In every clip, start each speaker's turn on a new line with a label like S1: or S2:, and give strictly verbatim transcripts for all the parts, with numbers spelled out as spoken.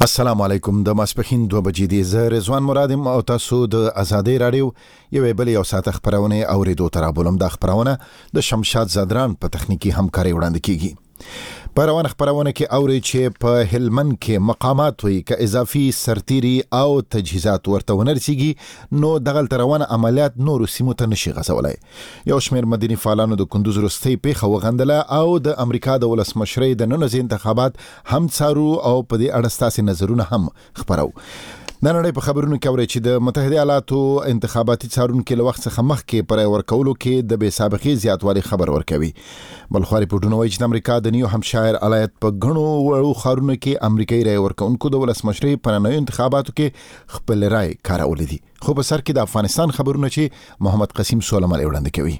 S1: السلام علیکم. د ماسپخین دوه بجې دي. زه رضوان مرادم او تاسو د آزادۍ رادیو یوې بلې یو ساعت خبرونه اوریدو ته رابولم. د خبرونه د شمشاد زادران په تخنیکی همکاري وړاندې کیږي. په روانه خبرونه کې اوري چې په هلمند کې مقامات وي که اضافي سرتيري او تجهیزات ورته ونرسيږي نو دغه روانه عملیات نور سیمو ته نشي غځولای. یو شمېر مدني فعالانو د کندوز وروستۍ پیښه وغندله او د امریکا د ولسمشرۍ د نن ورځې انتخابات هم څارو او په دې اړه ستاسو نظرونه هم خبرو. نن نړۍ په خبرونو کې اوري چې د متحده ایالاتو انتخاباتي څارونکو له وخت څخه مخکې پر ورکولو کې د بې سابقې زیاتوالي خبر ورکوي. بلخواري پټونه وایي چې د امریکا د نیو همشایر ایالت په غنو وړو خارونو کې امریکایي رای ورکونکو د ولسمشرۍ په نوي انتخاباتو کې خپل رای کارولې دي. خو په سر کې د افغانستان خبرونه چې محمد قسیم سولمل وړاندې کوي.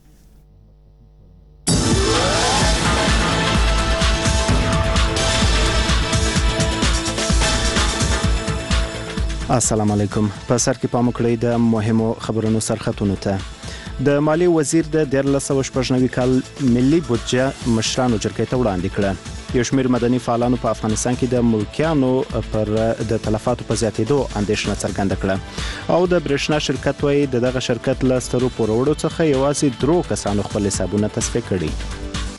S2: السلام علیکم. په سر کې پام وکړئ د مهمو خبرونو سرخطونو ته. د مالی وزیر د دیارلس سوه شپږ نوي کال ملي بودجه مشرانو جرګې ته وړاندې کړه. یو شمېر مدني فعالانو په افغانستان کې د ملکیانو پر د تلفاتو په زیاتېدو اندېښنه څرګنده کړه او د برېښنا شرکت وایي د دغه شرکت له سترو پوروړو څخه یوازې درو کسانو خپل حسابونه تصفیه کړي.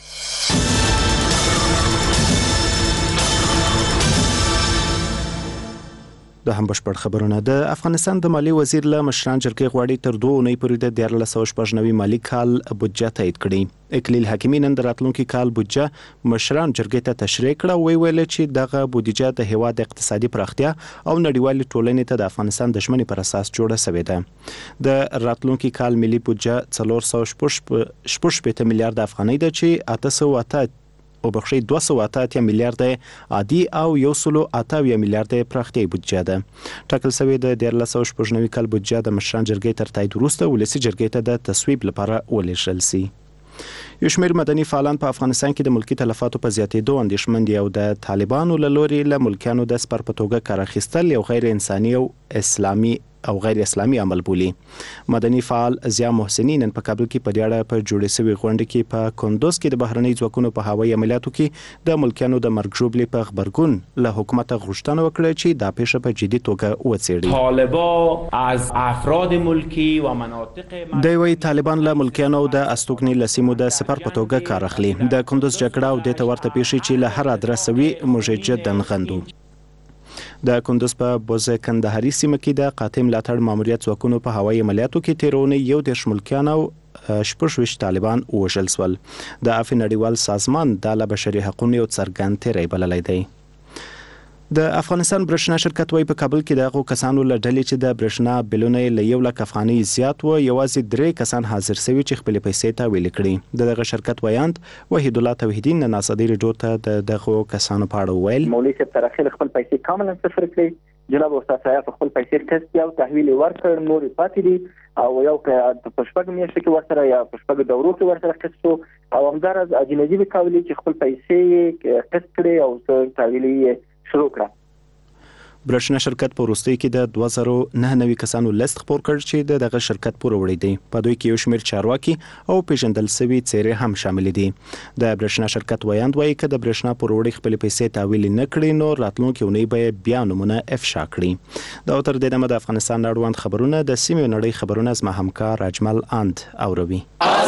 S2: د هم بشپړ خبرونه. د افغانستان د مالی وزیر له مشران جرګې غواړي تر دوه اونۍ پورې د دیارلس سوه شپږ نوي مالي کال بودجه تایید کړي. اکلیل حکیمي نن د راتلونکي کال بودجه مشران جرګې ته تشریح کړه او ویل چې دغه بودجه د هیواد اقتصادي پراختیا او نړیوالې ټولنې ته د افغانستان د ژمنې پر اساس جوړه شوې ده. د راتلونکي کال ملي بودجه څلور سوه شپږ شپېته میلیارډ افغانۍ ده چې اته سوه اته او بخښي دوه سوه اته اتیا میلیارډ عادي او یو سل اته اویا میلیارډ پراختیایي بودجه ده. ټاکل شوې د دیارلس سوه شپږ نوي کال بودجه د مشران جرګې تر تایید وروسته ولسي جرګې ته د تصویب لپاره ولېږل شي. یو شمېر مدني فعالان په افغانستان کې د ملکی تلفاتو په زیاتېدو اندېښمن دي او د طالبانو له لوري له ملکیانو د سپر په توګه کار اخیستل یو غیر انساني او اسلامي او غیر اسلامي عمل بولي. مدني فعال ضیا محسنی نن په کابل کې په دې اړه په جوړې شوې غونډه کې په کندوز کې د بهرنۍ ځواکونو په هوایي عملیاتو کې د ملکیانو د مرګ ژوبلې په خبرګون له حکومت غوښتنه وکړه چې دا پیښه په جدي توګه وڅېړي.
S3: طالبان از افراد ملکی و مناطق
S2: دوی وايي طالبان له ملکیانو د استوګنې له سیمو د سپر په توګه کار اخلي. د کندوز جګړه او د ته ورته پیښې چې له هر ادرس وي موږ جدن غندو. د کندوز په بوز کندهاري سیمه کې د قاطع ملاتړ ماموریت ځواکونو په هوایي عملیاتو کې تیرونه یو دېرش ملکیان او شپږ ویشت طالبان ووژل شول. د عفو نړیوال سازمان د بشري حقوقو یو څرګند تیری بللی دی. د افغانستان برېښنا شرکت وایي په کابل کې د هغو کسانو له ډلې چې د برېښنا بلونه له یو لک افغانۍ زیات و یوازې درې کسان حاضر شوي چې خپلې پیسې تحویل کړي. د دغه شرکت ویاند وحید الله توحیدي نن ازادۍ راډیو ته د دغو کسانو په اړه وویل.
S4: مولوي صاحب تر اخره خپل پیسې کاملا صفر کړي. جناب استاد صاحب خپل پیسې ټیسټ او تحویل ورکړ نور پاتې دي او یو په پښپګ میاشت کې ورسره یا پښپګ دورو کې ورسره ټیسټ او همدارز اجنبي وکولي چې خپل پیسې ټیسټ کړي او تحویل یې شروع کړ.
S2: برېښنا شرکت په وروستۍ کې د دوه زره نهه نوي کسانو لست خپور کړ چې د دغه شرکت پوروړی دی. په دوی کې یو شمېر چارواکي او پیژندل شوي څېرې هم شامل دي. د برېښنا شرکت ویاند وایي که د برېښنا پوروړی خپلې پیسې تحویل نه کړي نو راتلونکې اونۍ به بیا نومونه افشا کړي. دا تر دې دمه د افغانستان اړوند خبرونه د سیمې نړۍ خبرونه زما همکار اجمل اند اوروي.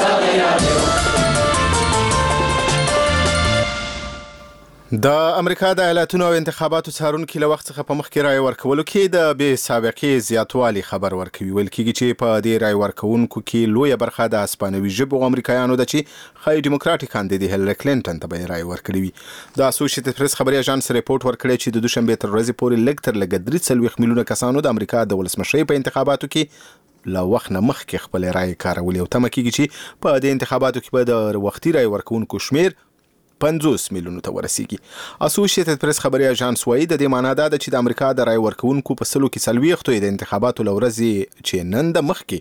S5: د امریکا د ایالتونو او انتخاباتو څارونکو له وخت څخه په مخکې رای ورکولو کې د بې سابقې زیاتوالي خبر ورکوي. ویل کېږي چې په دې رای ورکونکو کې لویه برخه د هسپانوي ژبو امریکایانو ده چې ښایي ډیموکراټیک کاندید هیلري کلینټن ته به رای ورکړي وي. د اسوسییټډ پریس خبري اژانس ریپورت ورکړی چې د دوشنبه تر ورځې پورې لږ تر لږه درې څلوېښت میلیونه کسانو د امریکا د ولسمشرۍ په انتخاباتو کې له وخت نه مخکې خپل رای کارولي او تمه کېږي چې په دې انتخاباتو کې به د وختي رای ورکونکو شمیر پنځوس میلیونو ته ورسیږي. اسوسییټډ پریس خبري اژانس وایي د دې معنی دا ده چې د امریکا د رای ورکونکو په سلو کې څلوېښتو د انتخاباتو لورځي چې نن د مخکې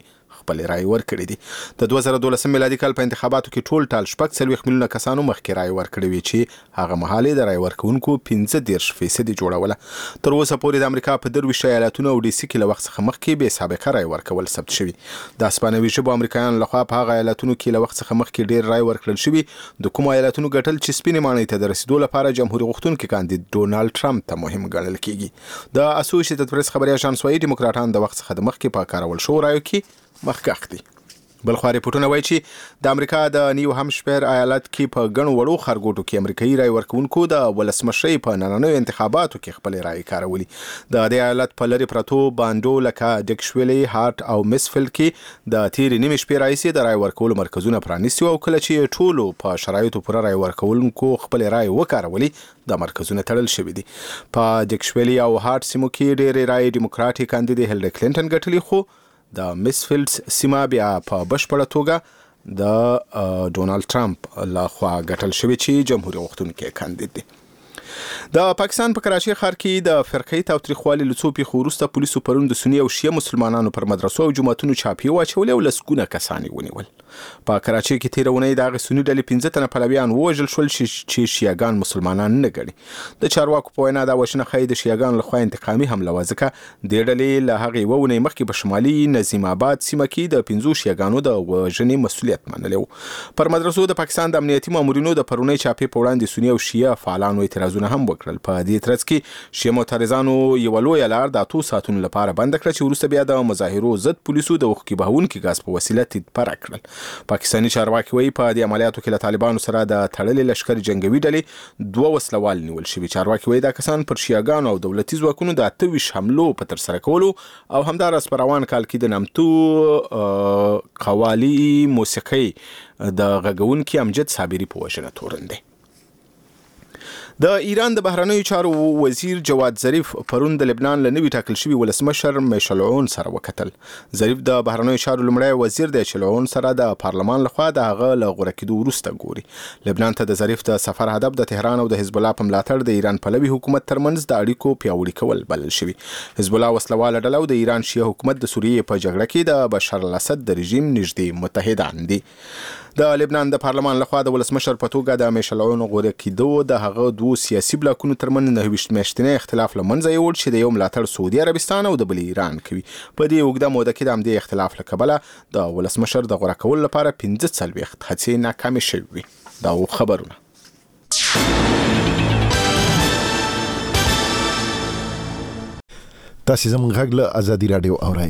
S5: خپل رائے ورکړي دي د دوه زره دولس میلادي کال په انتخاباتو کې ټول ټال شپږ څلوېښت میلیونه کسانو مخکې رائے ورکړي وي چې هغه مهال د رائے ورکونکو پنځه دېرش فیصد جوړوله تر اوسه پورې د امریکا په درویشت ایالتونو او ډي سي کې له وخت څخه مخکې بې سابقه رائے ورکول ثبت شوي د اسپانوي ژبو امریکایانو لخوا په هغه ایالتونو کې له وخت څخه مخکې ډېر رائے ورکړل شوي د کومو ایالتونو ګټل چې سپینې ماڼۍ ته د رسیدو لپاره جمهوریت غوښتونکي کاندید ډونالډ ټرمپ ته مهم ګڼل کیږي د اسوسییټډ پریس خبري اژانس وايي دیموکراتان د وخت څخه د مخکې په کارول شو رایو کې مخکښ دي بل خو ریپورتونه وایي چې د امریکا د نیو همشپیر ایالت کې په ګڼو وړو خارګوټو کې امریکایي رای ورکوونکو د ولسمشرۍ په نننیو انتخاباتو کې خپل رای کارولي د دې ایالت په لری پرتو باندو لکه ډیکشویلی هارت او مسفیلد کې د تیر نیمه شپې راځي د رای ورکولو مرکزونه پرانیستي او کله چې ټولو په شرایطو پر رای ورکوونکو خپل رای وکارولي د مرکزونه تړل شوی دي په ډیکشویلی او هارت سیمو کې ډېر رای ډیموکراټیک کاندید هیلری کلینټن ګټلی خو د مسفیلډ سیمه بیا په بشپړه توګه د ډونالډ ټرمپ لخوا ګټل شوی چې جمهوریت غوښتونکي کاندید دی د پاکستان په کراچۍ ښار کې د فرقې تاوتریخوالي له څو پیښو وروسته پولیسو پرون د سني او شیعه مسلمانانو پر مدرسو او جوماتونو چاپې واچولې او لسګونه کسان ونیول په کراچۍ کې تېره اونۍ د هغې سني ډلې پنځه تنه پلویان ووژل شول چې شیعهګان مسلمانان نه ګڼي د چارواکو په وینا دا وژنه ښایي د شیعهګانو لخوا انتقامي حمله وه ځکه دې ډلې له هغې یوه اونۍ مخکې په شمالي نظیم آباد سیمه کې د پنځو شیعهګانو د وژنې مسؤلیت منلی و پر مدرسو د پاکستان د امنیتي مامورینو د پرونۍ چاپې په وړاندې سني او شیعه فعالانو اعتراضونه هم وکړل په دې ترڅ کې شیعه معترضانو یوه لویه لار د اتو ساعتونو لپاره بنده کړه چې وروسته بیا د مظاهرو ضد پولیسو د اوښکې بهونکي ګاز په وسیله تدپره کړل پاکستاني چارواکي وایي په دې عملیاتو کې له طالبانو سره د تړلې لښکر جنګوي ډلې دوه وسلوال نیول شوي چارواکي وایي دا کسان پر شیعهګانو او دولتي ځواکونو د اته ویشت حملو په ترسره کولو او همداراز په روان کال کې د نامتو قوالي موسیقۍ د غږونکي امجد صابري په وژنه تورن دی د ایران د بهرنیو چارو وزیر جواد ظریف پرون د لبنان له نوي ټاکل شوي ولسمشر میشل عون سره وکتل ظریف د بهرنیو چارو لومړی وزیر دی چې له عون سره د پارلمان لخوا د هغه له غوره کېدو وروسته ګوري لبنان ته د ظریف د سفر هدف د تهران او د حزب الله په ملاتړ د ایران پلوي حکومت ترمنځ د اړیکو پیاوړي کول بلل شوي حزب الله وسلواله ډله او د ایران شیعه حکومت د سوریې په جګړه کې د بشار الاسد د رژیم نږدې متحدان دي د لبنان د پارلمان لخوا د ولسمشر په توګه د میشل عون غوره کېدو د هغه دوه سیاسي بلاکونو ترمنځ نهه ویشت میاشتنی اختلاف له منځه یووړ چې د یو ملاتړ سعودي عربستان او د بل ایران کوي په دې اوږده موده کې د همدې اختلاف له کبله د ولسمشر د غوره کولو لپاره پنځه څلوېښت هڅې ناکامې شوې وي دا خبرونه
S1: تاسو زموږ غږ له ازادي رادیو اورئ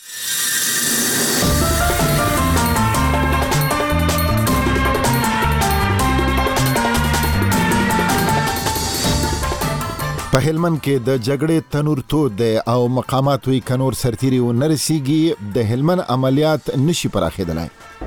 S1: په هلمند کې د جګړې تنور تود دی او مقامات وی کنور سرتيري و نرسيږي د هلمند عملیات نشي پراخېدلای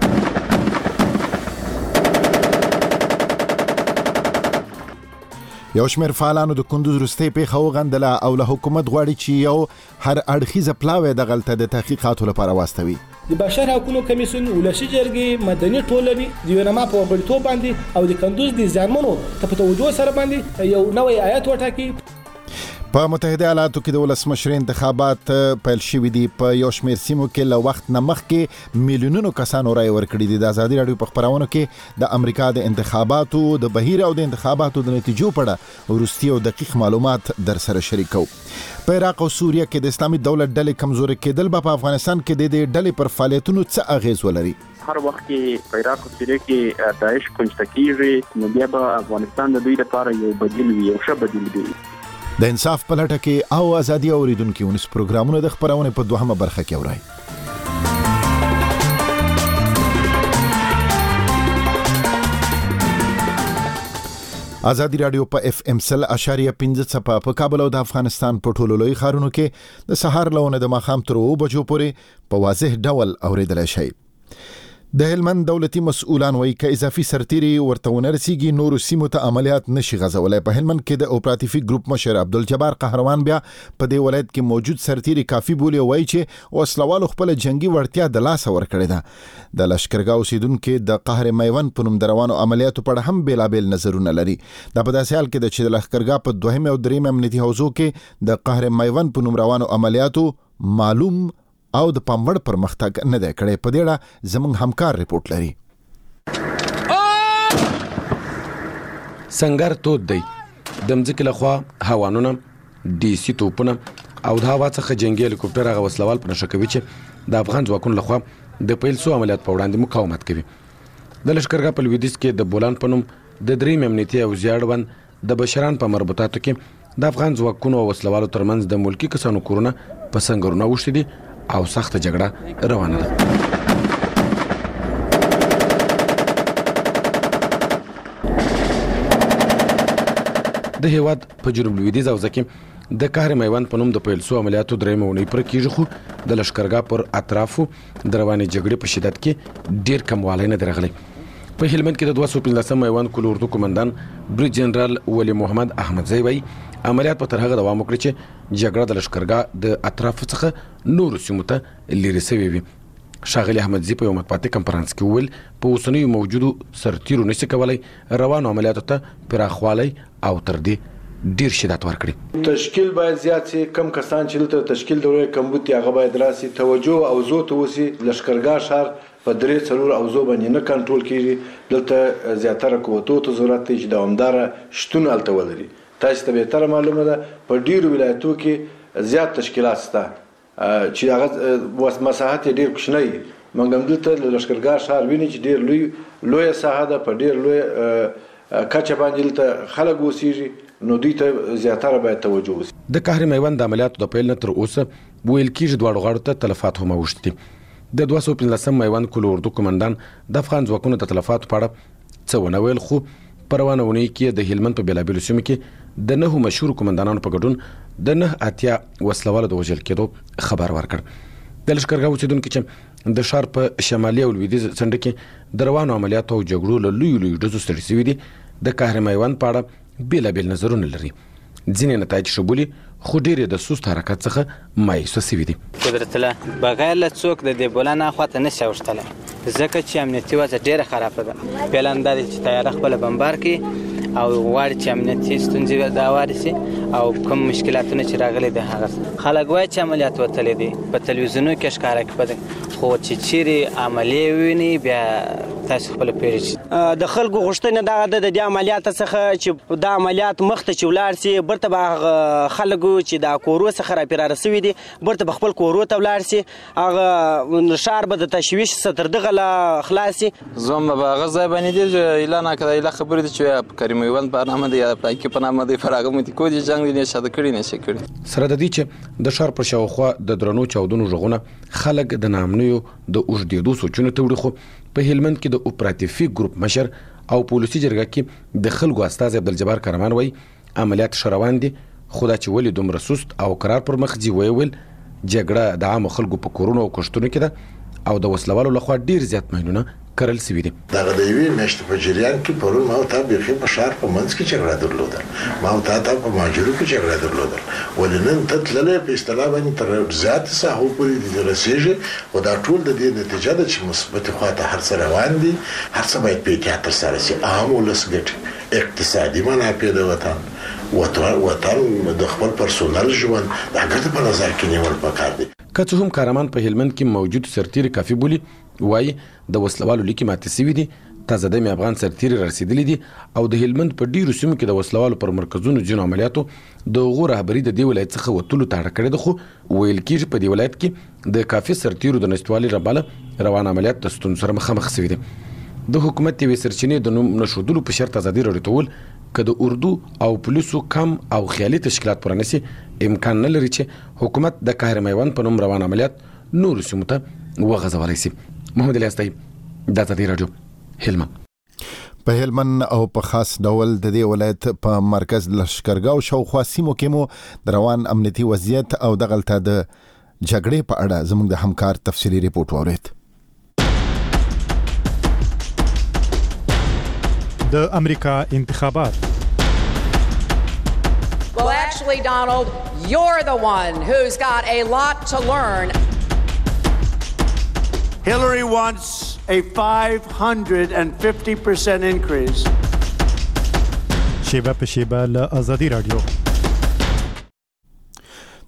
S1: یو شمېر فعالانو د کندوز وروستۍ پیښه وغندله او له حکومت غواړي چې یو هر اړخیزه پلاوی د غلطه د تحقیقاتو لپاره واستوي
S6: د بشر حقوقو کمیسیون ولسی جرګې مدني ټولنې د یونما په وګړیتوب باندې او د کندوز د ځانمنو ته په توجه سره باندې یو نوې آیت وټاکي
S1: په متحده ایالاتو کې د ولسمشر انتخابات پیل شوي دي په یو شمېر سیمو کې له وخت نه مخکې میلیونونو کسانو رای ورکړي دي د ازادي راډیو په خبرونو کې د امریکا د انتخاباتو د بهیر او د انتخاباتو د نتیجو په اړه وروستي او دقیق معلومات در سره شریکو په عراق او سوریه کې د اسلامي دولت ډلې کمزوري کېدل په افغانستان کې د دې ډلې پر فعالیتونو څه اغیز ولري
S7: هر وخت کې په عراق او سوریه کې داعش کنجکیږي نو بیا به افغانستان د دوی لپاره یو بدیل وي یو ښه بدیل دی
S1: د انصاف په لټه کې او ازادي اوریدونکو ونس پروګرامونه د خبرونه په دوهمه برخه کې اورئ ازادي رادیو په اف ام سل اشاریه پنځه صفه په کابل او د افغانستان په ټولو لوی ښارونو کې د سهار لونه د ماخام تر اوه بجو پورې په واضح ډول اوریدل شي د هلمند دولتي مسؤلان وایي چې اضافي سرتيري ورته ونرسيږي نور سیمو ته عملیات نشي غزولای په هلمند کې د اپراتیفیک ګروپ مشر عبدالجبار قهروان بیا په دې ولایت کې موجود سرتيري کافي بولی وایي چې وسلوالو خپل جنگي وړتیا د لاس ور کړی ده د لشکرګاو اوسیدونکو د قهر میوند په نوم دروانو عملیاتو په اړه هم بیلابل نظرونه لري دا په داسې حال کې د چې د لشکرګا په دوهمه او دریمه امنیتي حوزو کې د قهر میوند په نوم روانو عملیاتو معلوم او د پاموړ پرمختګ نه دی کړی. په دې اړه زموږ همکار ریپورت لري.
S8: سنگر تود دی د مځکې لخوا هوانونه ډي سي توپونه او د هوا څخه جنگي هلیکوپټر هغه وسلوال په نشه کوي چې د افغان ځواکونو لخوا د پیل سو عملیات په وړاندې مقاومت کوي. د لشکرګاه په لویدیځ کې د بولان په نوم د دریم امنیتي او زیړبند د بشران په مربوطاتو کې د افغان ځواکونو او وسلوالو ترمنځ د ملکی کسانو کورونه په سنگرونه وشتي دي او سخته جګړه روانه ده. د هیواد په جنوب لویدیځ حوزه کې د کهر میوند په نوم د پیل سو عملیاتو درېیمه اونۍ پر کېږي، خو د لشکرګاه پر اطرافو د روانې جګړې په شدت کې ډېر کموالی نه دی راغلی. په هلمند کې د دوه سوه پنځلسم میوند کل اردو قمندان بریج جنرال ولی محمد احمدزی وایي عملیات به تر هغه دوام وکړي چې جګړه د لشکرګاه د اطرافو څخه نورو سیمو ته لرې سوې وي. ښاغلي احمدزي په یو مطبوعاتي کنفرانس کې وویل په اوسنیو موجودو سرتیرو نشي کولی روانو عملیاتو ته پراخوالی او تر دې ډیر شدت ورکړي.
S9: تشکیل باید زیات شي، کم کسان چې دلته تشکیل دوره کمبود هغه باید راسي، توجه او زو ته وسی. لشکرګاه ښار په درې څلور اوزو باندې نه کنټرول کیږي، دلته زیاتره قوتو ته ضرورت دی چې دوامداره شتون هلته ولري. تاسو ته بهتره معلومه ده په ډیرو ولایتو کې زیات تشکیلات شته چې هغه مساحت ډیر کوچنی. موږ هم دلته لشکرګاه ښار ویني چې ډیر لوی لویه ساحه ده، په ډیر لوی کچه باندې دلته خلک اوسېږي، نو دوی ته زیاتره باید توجه وشي.
S8: د کهر میوند د عملیاتو د پیل نه تر اوسه ویل کېږي دواړو غاړو ته تلفات هم اوښتي دي. د دوه سوه پنځلسم میوند کل اردو قمندان د افغان ځواکونو د تلفاتو په اړه څه ونه ویل، خو په روانه اونۍ کې د هلمند په بېلابېلو سیمو کې د نهو مشهورو قمندانانو په ګډون د نه اتیا وسلوالو د وژل کېدو خبر ورکړ. د لشکرګاه اوسېدونکي چې د ښار په شمالي او لویدیځ څنډه کې د روانو عملیاتو او جګړو له لویو لویو ډزو ستړي شوي دي، د کهر میوند په اړه بېلابېل نظرونه لري. ځینې نتایج ښه بولي، خو ډېر د سست حرکت څخه مایوسه شوي دي.
S10: قدرت الله بغیر له څوک د دې بولان اخواته نشي اوښتلی، ځکه چې امنیتي وضع ډېره خرابه ده. پلان دا دی چې تیاره خپله بمبار کړي او غواړي چې امنیتي ستونزې راواري شي او کوم مشکلاتونه چې راغلي دي هغه خلک وایي چې عملیات وتلی دي، په تلویزیونونو کې ښکاره کوي، خو چې چیرې عملیې وویني بیا تاسو خپله پوهېږئ.
S11: د خلکو غوښتنه دغه ده د دې عملیاتو څخه چې دا عملیات مخته چې ولاړ سي، برته به هغه خلکو چې د کورو څخه راپراره سوي دي برته به خپل کورو ته ولاړ سي، هغه ښار به د تشویش څخه تر دغه لا خلاص سي.
S12: زما به هغه ځای باندې دي چې اعلان کړی ایله خبرې دي چې کریم میوند په نامه دی یا پایکې په نامه دی پر هغه متي کو دي جنگ دی نشه د کړی نشه کړی.
S8: سره د دې چې د ښار پر شاوخوا د درنو چاودنو غږونه خلک د نامنیو د اوږدېدو سوچونو ته وړي، خو په هلمند کې د اپراتیفي ګروپ مشر او پولیسي جرګه کې د خلکو استازی عبدالجبار کرمان وایي عملیات ښه روان دي، خو دا چې ولې دومره سست او قرار پر مخ ځي ویل جګړه د عامو خلکو په کورونو او کښتونو کې ده او د وسلوالو لخوا ډیر زیات ماینونه کرل سوي دي.
S13: دغه د یوې میاشتې په جریان کې پرون ما او تا بیخي په ښار په منځ کې جګړه درلودل، ما او تا ته په مهاجرو کې جګړه درلودل، ولې نن ته تللی په اصطلاح باندې تر زیاتې ساحو پورې دې رسېږي، خو دا ټول د دې نتیجه ده چې مثبتې خواته هر څه روان دي، هر څه باید په احتیاط ترسره شي. عام ولس ګټې، اقتصادي منافع د وطن وطن د خپل پرسونل ژوند دا ګټه په نظر کې نیول پکار دي.
S8: که څه هم کارمان په هلمند کې موجود سرتیري کافي بولي، وایي د وسلوالو لیکې ماتې سوي دي، تازه دمې افغان سرتیري رسېدلي دي او د هلمند په ډیرو سیمو کې د وسلوالو پر مرکزونو ځینو عملیاتو د هغو رهبري د دې ولایت څخه وتلو ته اړه کړې ده، خو ویل کېږي په دې ولایت کې د کافي سرتیرو د نشتوالي له امله روان عملیات د ستونزو سره مخامخ سوي دي. د حکومت یوې سرچینې د نوم نښودلو په شرط ازادي راډیو ته وویل که د اردو او پولیسو کم او خیالي تشکیلات پوره نه سي، امکان نه لري چې حکومت د کهر میوند په نوم روان عملیات نورو سیمو ته وغځولی سي. محمد علي استایي، د ازادي راډیو، هلمند.
S1: په هلمند او په خاص ډول د دې ولایت په مرکز لشکرګاه او شاوخوا سیمو کې مو د روان امنیتي وضعیت او دغلته د جګړې په اړه زموږ د همکار تفصیلي ریپورت واورېد.
S14: د امریکا انتخابات.
S15: Well, actually, Donald, you're the one who's got a lot to learn.
S16: Hillary wants a five hundred fifty percent increase.
S14: شیبه په شیبه له ازادي رادیو.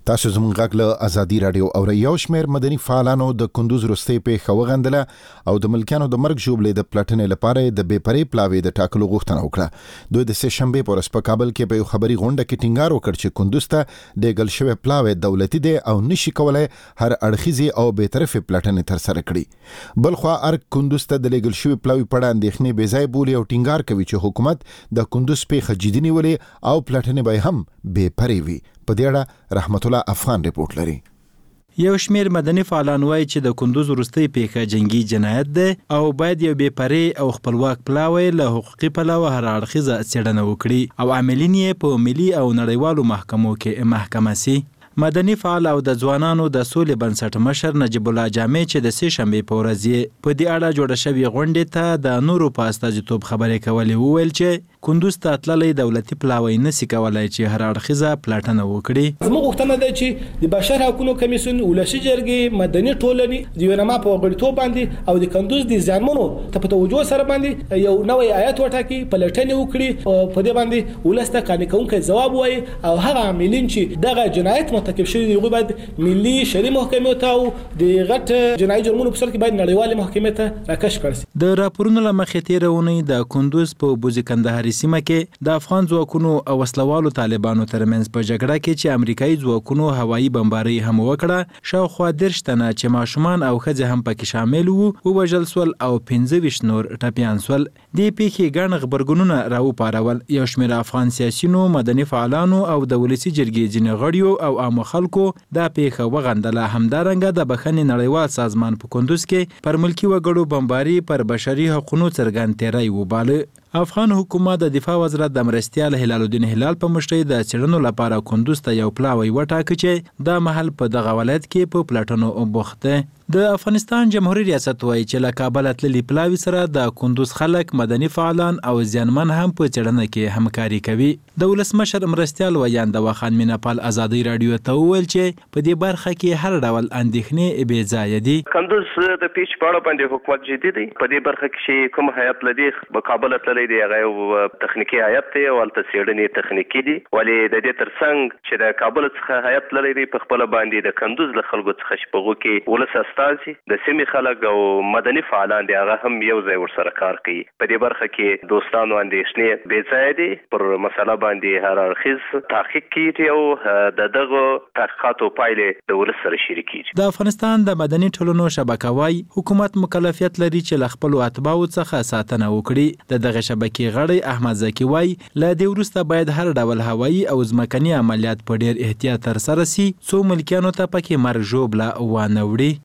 S1: تاسو زموږ غږ له ازادي رادیو او یو شمېر مدني فعالانو د کندوز وروستۍ پیښه وغندله او د ملکیانو د مرګ ژوبلې د پلټنې لپاره د بې پرې پلاوي د ټاکلو غوښتنه وکړه. دوی د سه شنبې په ورځ په کابل کې په یو خبري غونډه کې ټینګار وکړ چې کندوز ته د ګل شوی پلاوي دولتي دی او نشي کولای هر اړخیزي او به طرفه پلټنې تر سره کړي. بلخوا ارګ کندوز ته د ګل شوی پلاوي په اړه اندېښنې بې ځای بولي او ټینګار کوي چې حکومت د کندوز پیښه جدي نیولې او پلټنې به هم بې پرې وي. په دې اړه رحمت الله افغان ریپورت لري.
S17: یو شمیر مدني فعالان وایي چې د کندوز وروستۍ پیښه جنگي جنایت ده او باید یو بې پرې او خپلواک پلاوی له حقوقي پلوه هر اړخیزه څېړنه وکړي او عاملین یې په ملي او نړیوالو محکمو کې محکمه سي. مدني فعال او د ځوانانو د سولې بنسټ مشر نجیب الله جامع چې د سه شنبې په ورځ یې په دې اړه جوړه شوې غونډې ته د نورو په استازیتوب خبرې کولې وویل چې کندوز ته تللی دولتي پلاوی نشي کولای چې هر اړخیزه پلټنه وکړي.
S6: زموږ غوښتنه ده چې د بشر حقوقو کمیسیون ولسي جرګې مدني ټولنې د یونما په غړیتوب باندې او د کندوز د ځانمنو ته په توجه سره باندې یو نوې آیت وټاکي پلټنې وکړي او په دې باندې ولسته قانوني کوونکی ځواب وایي او هغه عاملین چې دغه جنایت مرتکب شوی دی باید ملي شرعي محکمې ته او د غټ جنایي جرمونو په سر کې باید نړیوالې محکمې ته راکش کړي.
S17: د راپورونو له مخې تېرونې د کندوز په بوزي کندهاري سیمه کې د افغان ځواکونو او وسلوالو طالبانو ترمنځ په جګړه کې چې امریکایي ځواکونو هوایي بمباري هم وکړه شاوخوا دېرش تنه چې ماشومان او ښځې هم پکې شامل وو ووژل سول او پنځه ویشت نور ټپیان سول. دې پیښې ګڼ غبرګونونه راوپارول. یو شمېر افغان سیاسیونو مدني فعالانو او د ولسي جرګې ځینې غړیو او عامو خلکو دا پیښه وغندله. همدارنګه د بخښنې نړیوال سازمان په کندوز کې پر ملکي وګړو بمباري پر بشري حقوقو څرګند تیری وباله. افغان حکومت د دفاع وزارت د مرستیال هلال الدین هلال په مشرۍ د څېړنو لپاره کندوز ته یو پلاوی وټاکه چې دا محل په دغه ولایت کې په پلټنو بوخت دی. د افغانستان جمهوریت ریاست وایي چې له کابل تللي پلاوي سره د کندوز خلک مدني فعالان او ځانمن هم په څېړنه کې همکاري کوي. د ولسمشر مرستیال ویاندوه خان میناپال ازادي رادیو ته وویل چې په دې برخه کې هر ډول اندېښنې بې ځایه دي.
S18: کندوز د پیښې په اړه باندې حکومت جدي دی. په دې برخه کې کوم هیات لدی په کابل تللی دی هغه یو تخنیکی هیات دی او هلته څېړنې تخنیکي دي ولې د دې ترڅنګ چې د کابل څخه هیات لري دی په خپل باندې د کندوز له خلکو څخه شپږو کې ولس استازي د سیمې خلک او مدني فعالان دي هغه هم یو ځای ورسره کار کوي. په دې برخه کې دوستانو اندېښنې بې ځایه دي. پر مسله باندې هر اړخیز تحقیق کیږي او د دغه تحقیقاتو پایلې د ولس سره شریکېږي.
S17: د افغانستان د مدني ټولنو شبکه وايي حکومت مکلفیت لري چې له خپلو اتباعو څخه ساتنه وکړي. د دغه شبکې غړی احمد زکي وايي له دې وروسته باید هر ډول هوایي او ځمکني عملیات په ډېر احتیاط ترسره سي څو ملکیانو ته پکې مرګ ژوبله وانه وړي.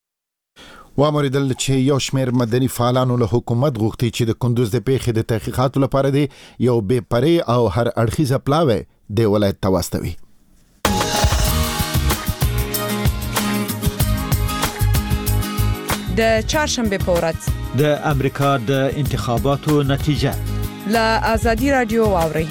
S1: وامریدل چې یو شمېر مدني فعالانو له حکومت غوښتي چې د کندوز د پیښې د تحقیقاتو لپاره دی یو بې پرې او هر اړخیزه پلاوی د ولایت ته واستوي.
S19: د چهارشنبه په ورځ
S14: د امریکا د انتخاباتو نتیجه
S19: له ازادي رادیو واوري.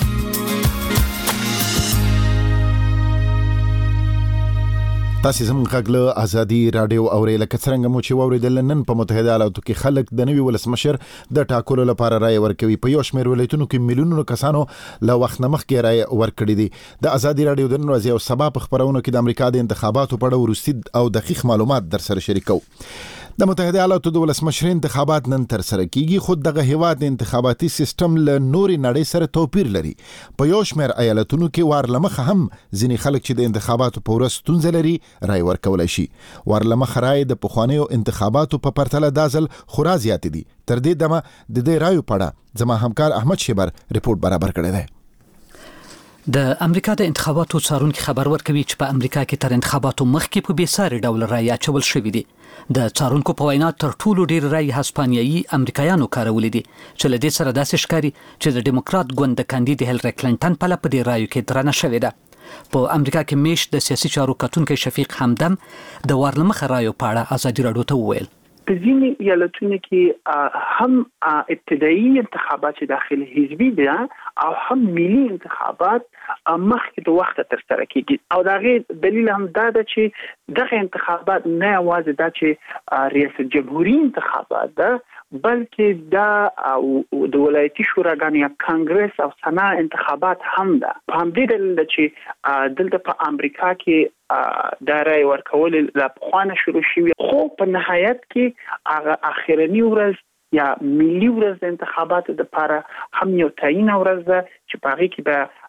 S1: تاسو زموږ غږ له ازادي رادیو اورئ. لکه څرنګه مو چې واورېدل نن په متحده ایالاتو کې خلک د نوي ولسمشر د ټاکلو لپاره رایه ورکوي. په یو شمېر ولایتونو کې میلیونونو کسانو له وخت نه مخکې رایه ورکړې دي. د ازادي رادیو د نن ورځې او سبا په خبرونو کې د امریکا د انتخاباتو په اړه وروستي او دقیق معلومات در سره شریکو. د متحده ایالاتو د ولسمشر انتخابات نن تر سره کیږي. خود دغه هیواد د انتخاباتي سیستم له نوري نړۍ سره توپیر لري. په یو شمېر ایالتونو کې وارلمخه هم ځینې خلک چې د انتخاباتو په ورځ ستونزه لري رای ورکولای شي. وارلمخه رای د پخوانیو انتخاباتو په پرتله دا ځل خورا زیات دي. تر دې دمه د دې رایو په اړه زما همکار احمد شیبر ریپورت برابر کړی دی.
S20: د امریکا د انتخاباتو څارونکي خبر ورکوي چې په امریکا کې تر انتخاباتو مخکې په بېساري ډول رای اچول شوي دي. د څارونکو په وینا تر ټولو ډېر رای هسپانیایي امریکایانو کارولې دي چې له دې سره داسې ښکاري چې د ډیموکرات ګوند د کاندید هیلري کلینټن په لپاره په دې رایو کې درنه شوې ده. په امریکا کې میش د سیاسي چارو کتونکي شفیق حمدم د وارلمخه رایو په اړه ازادي رادیو ته وویل.
S21: په ځینې ایالتونو کې هم ابتدایي انتخابات داخلي حزبي دي او هم ملي انتخابات مخکې د وخت تر سره کیږي او دا غي دلیل هم دا ده چې دغه انتخابات نه یوازې دا چې ریاست جمهوریت انتخابات ده بلکې دا د ولایتي شوراګانو یا کانګرس او سنا انتخابات هم ده. په همدې دلیل چې دلته په امریکا کې دا رای ورکول لا پخوانه شروع شوی خو په نهایت کې هغه اخرنی ورځ یا ملي ورځ د انتخاباتو لپاره هم یو تعین ورځ ده چې په هغې کې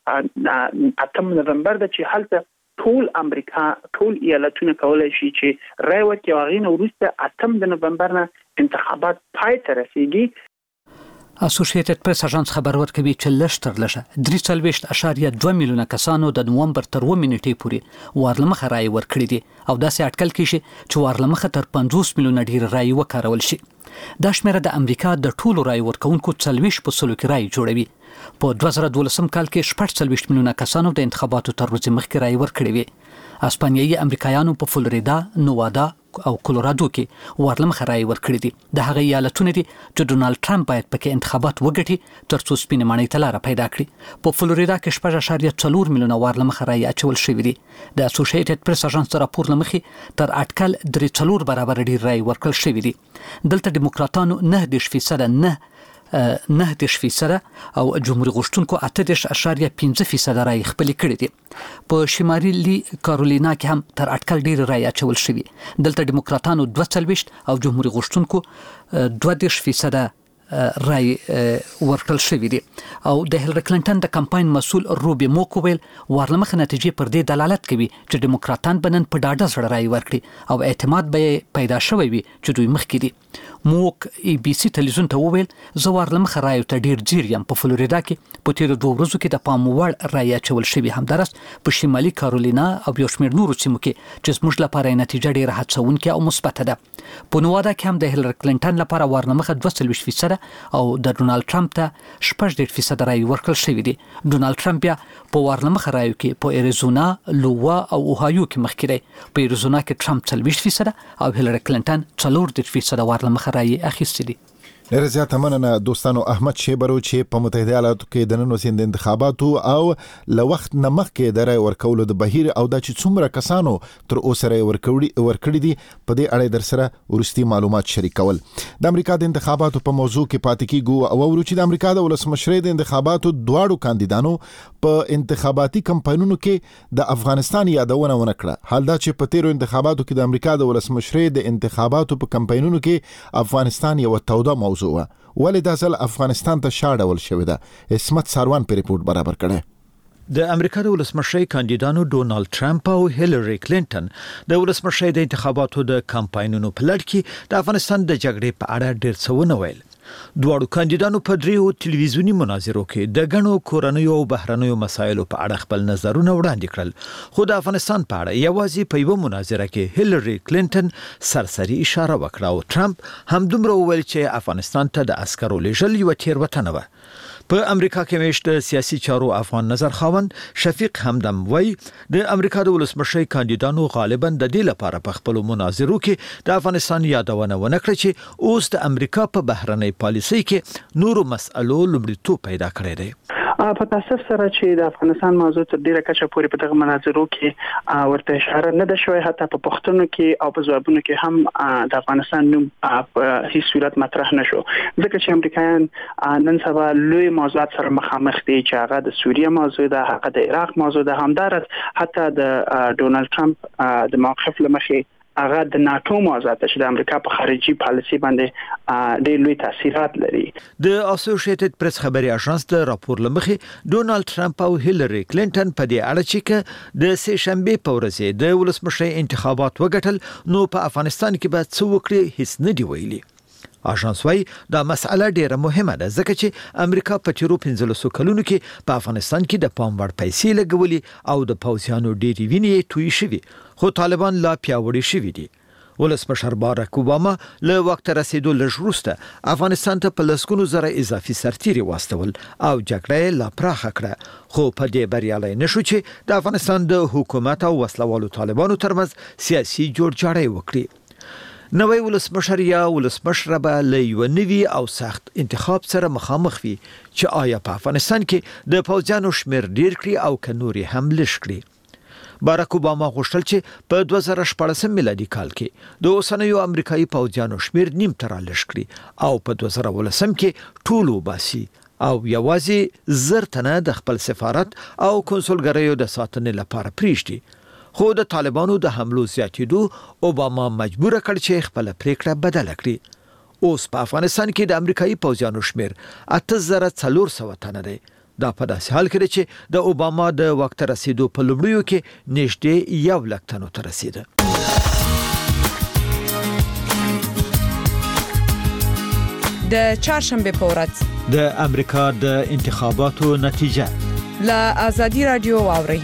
S21: به اتم نومبر ده چې هلته ټول امریکا ټول ایالتونه کولی شي چې رای ورکړي او هغې نه وروسته اتم د نومبر نه انتخابات پای ته رسیږي.
S20: اسوسییټډ پریس اژانس خبر ورکوي چې لږ تر لږه درې څلوېښت اعشاریه دوه میلیونه کسانو د نومبر تر اووه نیټې پورې وارلمخه رای ورکړي دي او داسې اټکل کیږي چې وارلمخه تر پنځوس میلیونه ډیر رای وکارول شي. دا شمیره د امریکا د ټولو رای ورکونکو څلوېښت په سلو کې رای جوړوي. په دوه زره دولسم کال کې شپږ څلوېښت میلیونه کسانو د انتخاباتو تر ورځې مخکې رای ورکړي وي. اسپانیایي امریکایانو په فلوریدا، نوادا او کولورادو کې وارلمخه رای ورکړي دي. د هغه ایالتونه دي چې ډونالډ ټرمپ باید پکې انتخابات وګټي ترڅو سپینې ماڼۍ ته لاره پیدا کړي. په فلوریدا کې شپږ اعشاریه څلور میلیونه وارلمخه رای اچول شوي دي. د اسوسییټډ پریس اژانس راپور له مخې تر اټکل درې څلور برابر ډیر رای ورکړل شوي دي. دلته ډیموکراتانو نه دېرش فیصده نه نه دېرش فیصده او جمهوریت غوښتونکو اته دېرش اعشاریه پنځه فیصده رای خپل کړي دي. په شمالي کارولینا کې هم تر اټکل ډیر رای اچول شوي. دلته ډیموکراتانو دوه څلوېښت او جمهوریت غوښتونکو دوه دېرش فیصده رای ورکړل شوی دی. او د هیلری کلینټن د کمپاین مسول روبي موک ویل وارلمخه نتیجې پر دې دلالت کوي چې ډیموکراتان بنن په ډاډه سره رای ورکړي او اعتماد به پیدا شوی وي چې دوی مخکې دي. موک ای بي سي تلویزیون ته وویل زه وارلمخه رای ته ډیر ځیر یم. په فلوریدا کې په تیر دوه ورځو کې د پام وړ رای اچول شوی. همدارس په شمالي کارولینا او یو شمېر نورو سیمو کې چې زموږ لپاره نتیجه ډیره هڅونکې او مثبته ده. په نوادا کې هم د هیلری کلینټن لپاره وارلمخه دوه څلوېښت فیصده او د ډونالډ ټرمپ ته شپږ دېرش فیصده رای ورکړل شوي دي. ډونالډ ټرمپ بیا په وارلمخه رایو کې په اریزونا، لووا او اوهایو کې مخکې دی. په اریزونا کې ټرمپ څلوېښت فیصده او هیلری کلینټن څلور دېرش فیصده وارلمخه رای اخیستي دي.
S1: ډېر زیات مننه دوستانو. احمد شیبرو چې په متحده ایالاتو کې د نن ورځې د انتخاباتو او له وخت نه مخکې د رای ورکولو د بهیر او د چې څومره کسانو تر اوسه رای ورکړي ورکړي دي په دې اړه در سره ورستي معلومات شریکول. د امریکا د انتخاباتو په موضوع کې پاتې کیږو او ورو چې د امریکا د ولسمشرۍ د انتخاباتو دواړو کاندیدانو په انتخاباتي کمپاینونو کې د افغانستان یادونه ونکړه. حال دا چې په تیرو انتخاباتو کې د امریکا د ولسمشرۍ د انتخاباتو په کمپاینونو کې افغانستان یو توده موضوع ولې دا ځل افغانستان ته شاړول شوې ده. اسمت ساروان په ریپورت برابر کړي.
S14: د امریکا د ولسمشرۍ کاندیدانو ډونالډ ټرمپ او هیلری کلینټن د ولسمشرۍ د انتخاباتو د کمپاینونو په لړ کې د افغانستان د جګړې په اړه ډېر څه ونه ویل. دواړو کاندیدانو په دریو ټلویزیونی مناظرو کې د غنو کورنیو او بهرنیو مسایلو په اړه خپل نظرونه وړاندې کړل. خو د افغانستان په اړه یوازې په یو مناظره کې هیلری کلینټن سرسري اشاره وکړه او ټرمپ هم دومره وویل چې افغانستان ته د عسکرو لېږل یو تېروتنه وه. په امریکا کې مېشت سیاسي چارو افغان نظر خاوند شفیق همدم وای د امریکا د ولسمشرۍ کاندیدانو غالبا د دې لپاره په خپل مناظرو کې د افغانستان یادونه ونه کړه چې اوس د امریکا په بهرنۍ پالیسۍ کې نورو مسألو لومړیتوب پیدا کړی دی.
S21: په تاسف سره چې د افغانستان موضوع تر ډیره کچه پورې په دغه مناظرو کې ورته اشاره نه ده شوې. حتی په پوښتنو کې او په ځوابونو کې هم د افغانستان نوم په هیڅ صورت مطرح نشو ځکه چې امریکایان نن سبا لوی موضوعات سره مخامخ دي چې هغه د سوریه موضوع ده، هغه د عراق موضوع ده. همدارس حتی د ډونالډ ټرمپ د موقف لمخې هغه د ناتو موضوعات چې د امریکا په خارجي پالیسي باندې ډېر لوی تاثیرات لري.
S14: د اسوسییټډ پریس خبري اژانس د راپور لمخې ډونالډ ټرمپ او هیلری کلینټن په دې اړه چې د سه شنبه په ورځ د ولسمشرۍ انتخابات وګټل نو په افغانستان کې به څه وکړي هیڅ نه دی ویلي. اژانس وايي دا مسأله ډیره مهمه ده ځکه چې امریکا په تیرو پنځلسو کلونو کې په افغانستان کې د پام وړ پیسې لګولې او د پوځیانو ډېری وینې توی شوي خو طالبان لا پیاوړي شوي دي. ولسمشر باراک اوباما له وخت رسیدو لږ وروسته افغانستان ته په لسګونو زره اضافي سرتیري واستول او جګړه لا پراخه کړه خو په دې بریالي نشو چې د افغانستان د حکومت او وسلوالو طالبانو ترمنځ سیاسي جوړجاړی وکړي. نوې ولسمشر یا ولسمشر به له یو نوي او سخت انتخاب سره مخامخ وي چې آیا په افغانستان کې د پوځیانو شمیر ډیر کړي او که نوري هم لږ کړي. باراک اوباما غوښتل چې په دوه زره شپاړسم میلادي کال کې د اوسنیو امریکایي پوځیانو شمیر نیم تر لږ کړي او په دوه زره ولسم کې ټول وباسي او یوازې زر تنه د خپل سفارت او کنسولګریو د ساتنې لپاره پریږدي. خو د طالبانو د حملو زیاتېدو اوباما مجبور کړ چې خپل پریکړه بدل کړي. اوس په افغانستان کې د امریکایي پوځیانو شمیر اته زره څلور سوه تنه دی. دا په داسې حال کې چې د اوباما د وخت رسیدو په لومړیو کې نږدې یو لک تنو ته رسیده.
S19: د چهارشنبه په ورځ
S14: د امریکا د انتخاباتو نتیجه
S19: له آزادي رادیو واوري.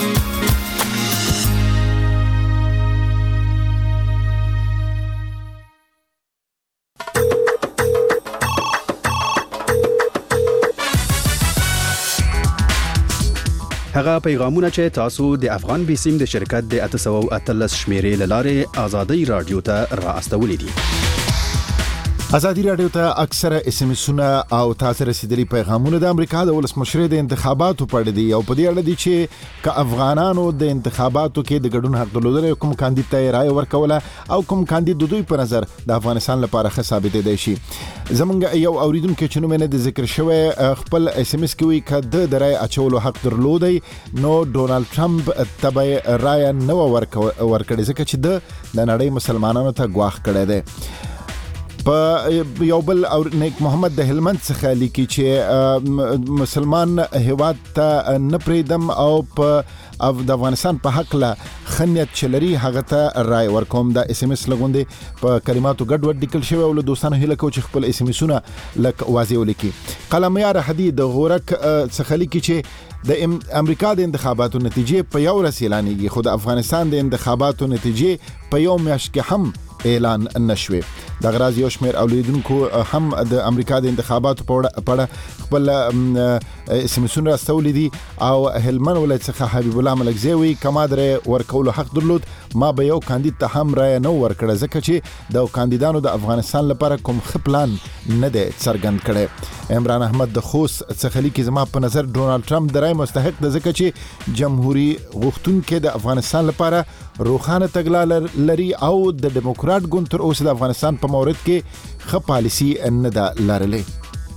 S3: هغه پیغامونه چې تاسو د افغان بیسیم د شرکت د اته سوه اتلس شمیرې لاره آزادی رادیو ته را استولې دي.
S1: ازادي رادیو ته اکثره اس ام اسونه او تاسو رسیدلي پیغامونه د امریکا د ولسمشر د انتخاباتو په اړه دي او په دې اړه دي چې ک افغانانو د انتخاباتو کې د ګډون حق درلودل کوم کاندید ته رائے ورکوله او کوم کاندید د دوی په نظر د افغانستان لپاره ښه ثابت دی شي. زمونږ یو اوریدونکو چې نو مینه د ذکر شوی خپل اس ام اس کې وی ک د رائے اچولو حق درلودي نو ډونالد ټرمپ تبع رائے نو ورکړي ځکه چې د نړۍ مسلمانانو ته ګواښ کړی دی. په یو بل او نیک محمد د هلمند څخه لیکي چې مسلمان هیواد ته نه پریدم او په د افغانستان په حق له خنیت چلري هغه ته رائے ورکوم. د اس ام اس لګوندې په کلماتو ګډ وډ لیکل شوی او له دوستانو هیله کوم چې خپل اس ام اسونه لک واضح ولیکي. قلمیار حدید غورک څخه لیکي چې د امریکا د انتخاباتو نتیجې په یو ورځ اعلانېږي خو د افغانستان د انتخاباتو نتیجې په یو میاشت کې هم اعلان نشوي. د غراض یو شمیر اولیدونکو هم د امریکا د انتخاباتو په اړه خپل اسمسونه راستولې دي او هلمند ولایت څخه حبیب الله ملکزیوی کما درې ورکول حق درلود ما به یو کاندید ته هم رائے نه ورکړه ځکه چې د کاندیدانو د افغانستان لپاره کوم خپلان نه دی څرګند کړي. عمران احمد د خوست څخه لیکي زما په نظر ډونالد ټرمپ د رائے مستحق دی ځکه چې جمهوریت غوښتونکو د افغانستان لپاره روخانه تګلارې لري او د ډیموکرات ګوند تر اوسه د افغانستان په مورد کې ښه پالیسي نه ده لرلې.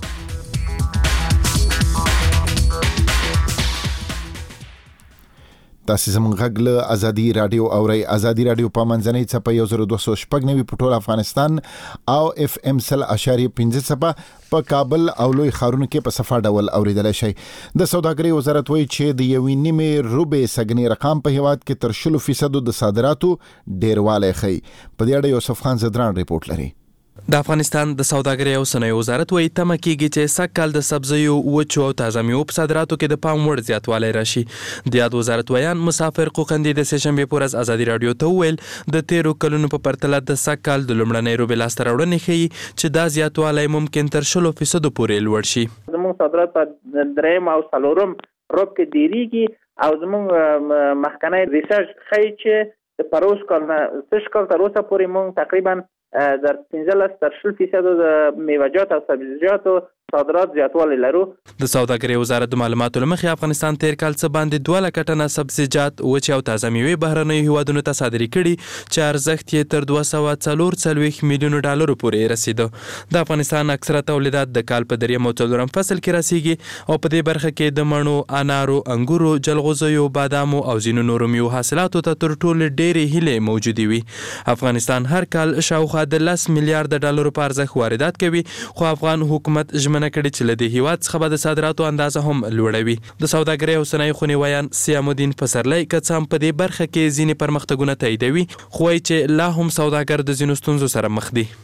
S1: تاسو زموږ غږ له ازادي رادیو اورئ. ازادي رادیو په منځنۍ څپه یو زر دوه سوه شپږ نوي په ټول افغانستان او اف ام سل اشاریه پنځه څپه په کابل او لوی ښارونو کې په صفه ډول اوریدل شي. د سوداګرۍ وزارت وایي چې د یوې نیمې روبې سګنې رقم په هیواد کې تر شلو فیصدو د صادراتو ډیروالی ښیي. په دې اړه یوسف خان زدران ریپورت لري.
S22: د افغانستان د سوداګرۍ او صنایع وزارت وایي تمه کېږي چې سږ کال د سبزیو وچو او تازه میوو په صادراتو کې د پام وړ زیاتوالی راشي. د یاد وزارت ویان مسافر قوقندي د سهشنبې په ورځ ازادي راډیو ته وویل د تیرو کلونو په پرتله د سږ کال د لومړنۍ روبې لاسته راوړنې ښیي چې دا زیاتوالی ممکن تر شلو فیصدو پورې لوړ شي.
S23: زموږ صادرات په درېیم او څلورم روب کې ډېرېږي او زموږ مخکنی ریسرچ ښیي چې د پروس کال نه سږ کال تر اوسه پورې موږ تقریبا در پنځلس تر شل فیصدو د میوه‌جات او سبزیجاتو صادرات زیاتوالی لرو.
S22: د سوداګرۍ وزارت د معلوماتو له مخې افغانستان تیر کال څه باندې دوه لکه ټنه سبزیجات وچې او تازه میوې بهرنیو هیوادونو ته صادرې کړي چې ارزښت یې تر دوه سوه څلور څلوېښت میلیونو ډالرو پورې رسیده. د افغانستان اکثره تولیدات د کال په دریم او څلورم فصل کې رسیږي او په دې برخه کې د مڼو، انارو، انګورو، جلغوزیو، بادامو او ځینو نورو میوو حاصلاتو ته تر ټولو ډېرې هیلې موجودې وي. افغانستان هر کال شاوخوا د لس میلیارډ ډالرو په ارزښت واردات کوي خو افغان حکومت ژمنه کړې چې له دې هیواد څخه به د صادراتو اندازه هم لوړوي. د سوداګرۍ او صنایعو خونې ویان سیام الدین پسرلی که څه هم په دې برخه کې ځینې پرمختګونه تاییدوي خو وایي چې لا هم سوداګر د ځینو ستونزو سره مخ دي.
S21: کل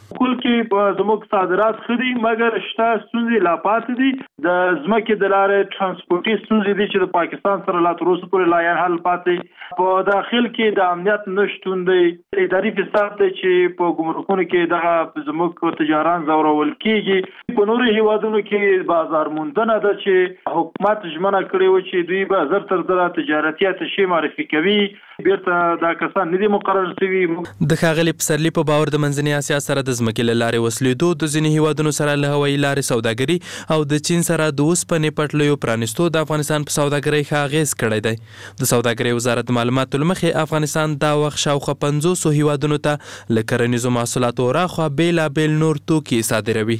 S2: کې زموږ صادرات خدي مګر شته ستونزې لا پاتې دي د ځمکې د لارې ترانسپورتي ستونزې دي چې د پاکستان سره لا تر اوسه پورې لا یې حل پاتې په داخل کې د امنیت نشتون دی اداري فساد دی چې په ګمرکونو کې دغه زموږ تجاران زورول کیږي په نورو هیوادونو کې بازار موندنه ده چې حکومت ژمنه کړې و چې دوی به زر تر زره تجارتي اتشې معرفي کوي بیرته دا کسان نه دي مقرر شوي.
S22: د ښاغلي پسرلي په باور د منځنۍ اسیا سره د ځمکې له لارې وسلېدو د ځینې هیوادونو سره له هوایي لارې سوداګري او د چین سره د اوسپنې پټلیو پرانیستو د افغانستان په سوداګرۍ ښه اغېز کړی دی. د سوداګرۍ وزارت معلوماتو له مخې افغانستان دا وخت شاوخوا پنځوسو هیوادونو ته له کرنیزو محصولاتو راخوا بېلابېل نور توکي صادروي.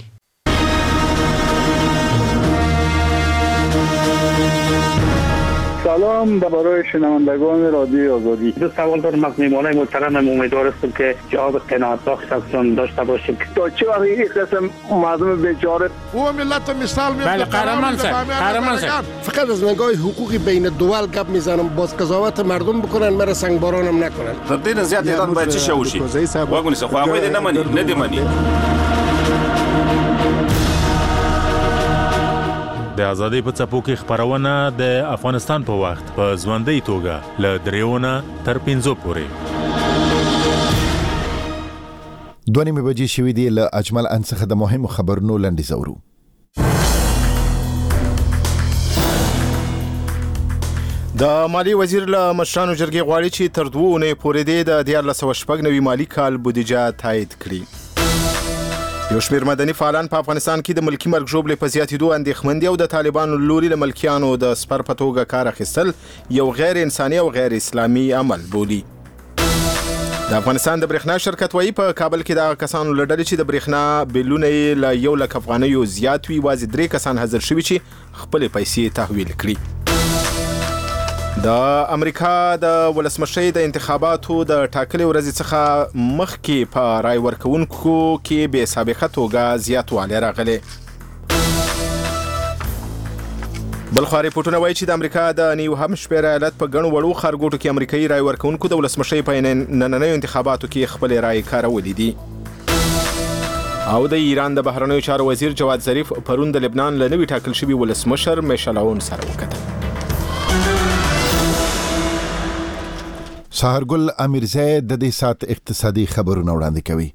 S4: سلام برای شنوندگان رادیو آزادی. دو سوال دارم از میهمانای محترم. امیدوار هستم که جواب قناعت بخش ازشون داشته باشیم.
S5: تا چه وقت این قسم مردم بیچاره
S24: او ملت مثال میاد.
S25: بله قهرمان سر قهرمان سر
S24: فقط از نگاه حقوقی بین الدول گپ میزنم باز قضاوت مردم بکنن مرا سنگبارانم نکنن.
S26: تا دین زیاد ایران باید چی شوشی واگونی سه خو هغه نه مني نه دی مني.
S27: د ازادۍ په څپو کې خبرونه د افغانستان په وخت په ژوندۍ توګه له دریونه تر پنځو پورې.
S1: دوه نیمې بجې شوې دي. له اجمل ان څخه د مهمو خبرونو لنډیز اورو.
S28: د مالی وزیر له مشرانو جرګې غواړي چې تر دوه اونۍ پورې د دیارلس سوه شپږ نوي مالي کال بودیجه تایید کړي. یو شمېر مدني فعالان په افغانستان کې د ملکي مرګ ژوبلې په زیاتېدو اندېښمن دي او د طالبانو لوري له ملکیانو د سپر په توګه کار اخیستل یو غیر انساني او غیر اسلامي عمل بولي. د افغانستان د برېښنا شرکت وایي په کابل کې د کسانو له ډلې چې د برېښنا بیلونه یې له یو لک افغانیو زیات وي یوازې درې کسان حاضر شوي چې خپلې پیسې تحویل کړي. د امریکا د ولسمشۍ د انتخاباتو د ټاکلې ورځې څخه مخکې په رای ورکوونکو کې بې سابقه توګه زیاتوالی راغلی. بلخوا ریپورټونه وایي چې د امریکا د نیو همشپیر ایالت په ګڼو وړو ښارګوټو کې امریکایي رای ورکوونکو د ولسمشۍ په نننیو انتخاباتو کې خپلې رای کارولې دي. او د ایران د بهرنیو چارو وزیر جواد ظریف پرون د لبنان له نوي ټاکل شوي ولسمشر میشل عون سره وکتل.
S1: سحرګل امیرزی د دې سات اقتصادي خبرونه وړاندې کوي.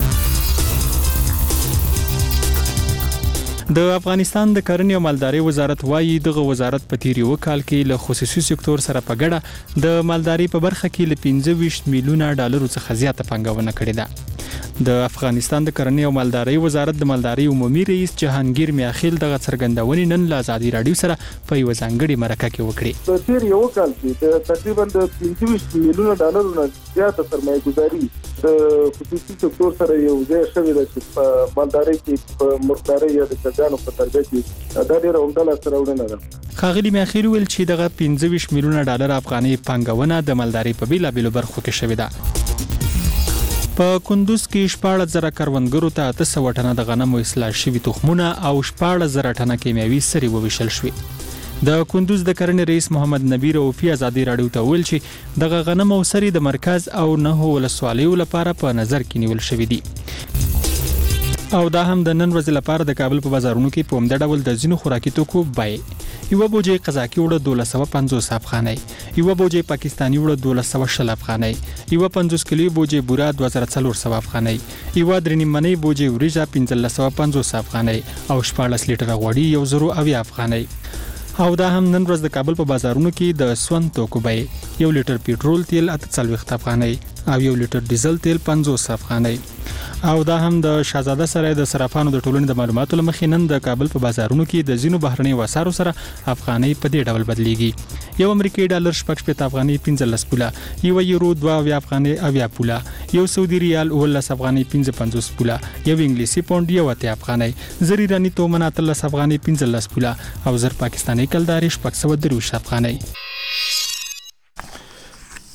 S22: د افغانستان د کرنې او مالدارۍ وزارت وایي دغه وزارت په تیر یو کال کې له خصوصي سکتور سره په ګډه د مالدارۍ په برخه کې له پنځه ویشت میلیونه ډالرو څخه زیاته پانګونه کړې ده. د افغانستان د کرنې او مالدارۍ وزارت د مالدارۍ عمومي رئیس جهانگیر میاخیل دغه څرګندونې نن له ازادي راډیو سره په یو ځانګړي مرکه کې وکړې.
S5: په تیر یو کال کې د تقریبا د پنځه ویشت میلیونه ډالرو نه زیاته سرمایه ګذاري د خصوصي سکتور سره یو ځای شوې ده چې په مالدارۍ کې په مرغدارۍ یا د چرګانو په تربیه کې دا ډېره عمده لاسته راوړنه ده.
S22: ښاغلي میاخیل ویل چې دغه پنځه ویشت میلیونه ډالر افغاني پانګونه د مالدارۍ په بیلابېلو برخو کې شوې ده. په کندوز کې شپاړس زره کروندګرو ته اته سوه ټنه د غنمو اصلاح شوي تخمونه او شپاړس زره ټنه کیمیاوي سرې وویشل شوې. د کندوز د کرنې رئیس محمد نبی رؤفي ازادي راډیو ته ویل چې دغه غنم او سرې د مرکز او نهو ولسوالیو لپاره په نظر کې نیول شوي دي او دا هم د نن ورځې لپاره د کابل په بازارونو کې په همدې ډول د ځینو خوراکي توکو بیې یو بوجي قزاقي وړه دولس سوه پنځوس افغانۍ، یو بوجي پاکستاني وړه دولس سوه شل افغانۍ، یو پنځوس کیلو بوجي بوره دوه زره څلور سوه افغانۍ، یو درې نیمه بوجي وریجه پنځلس سوه پنځوس افغانۍ او شپاړس لیټره غوړي یو زرو اویا افغانۍ. او دا هم نن ورځ د کابل په بازارونو کې د سون توکو بیې یو لیټر پېټرول تیل اته څلوېښت افغانۍ او یو لیټر ډیزل تیل پنځوس افغانۍ. او دا هم د شاهزاده سرای د صرافانو د ټولنې د معلوماتو لمخې نن د کابل په بازارونو کې د ځینو بهرنیو اسعارو سره افغانۍ په دې ډول بدلیږي. یو امریکایي ډالر شپږ شپېته افغانۍ پنځلس پوله، یو یورو دوه اویا افغانۍ اویا پوله، یو سعودي ریال اوولس افغانۍ پنځه پنځوس پوله، یو انګلیسي پونډ یو اتیا افغانۍ، زر ایراني تومن اتلس افغانۍ پنځلس پوله او زر پاکستاني کلدارې شپږ سوه درویشت افغانۍ.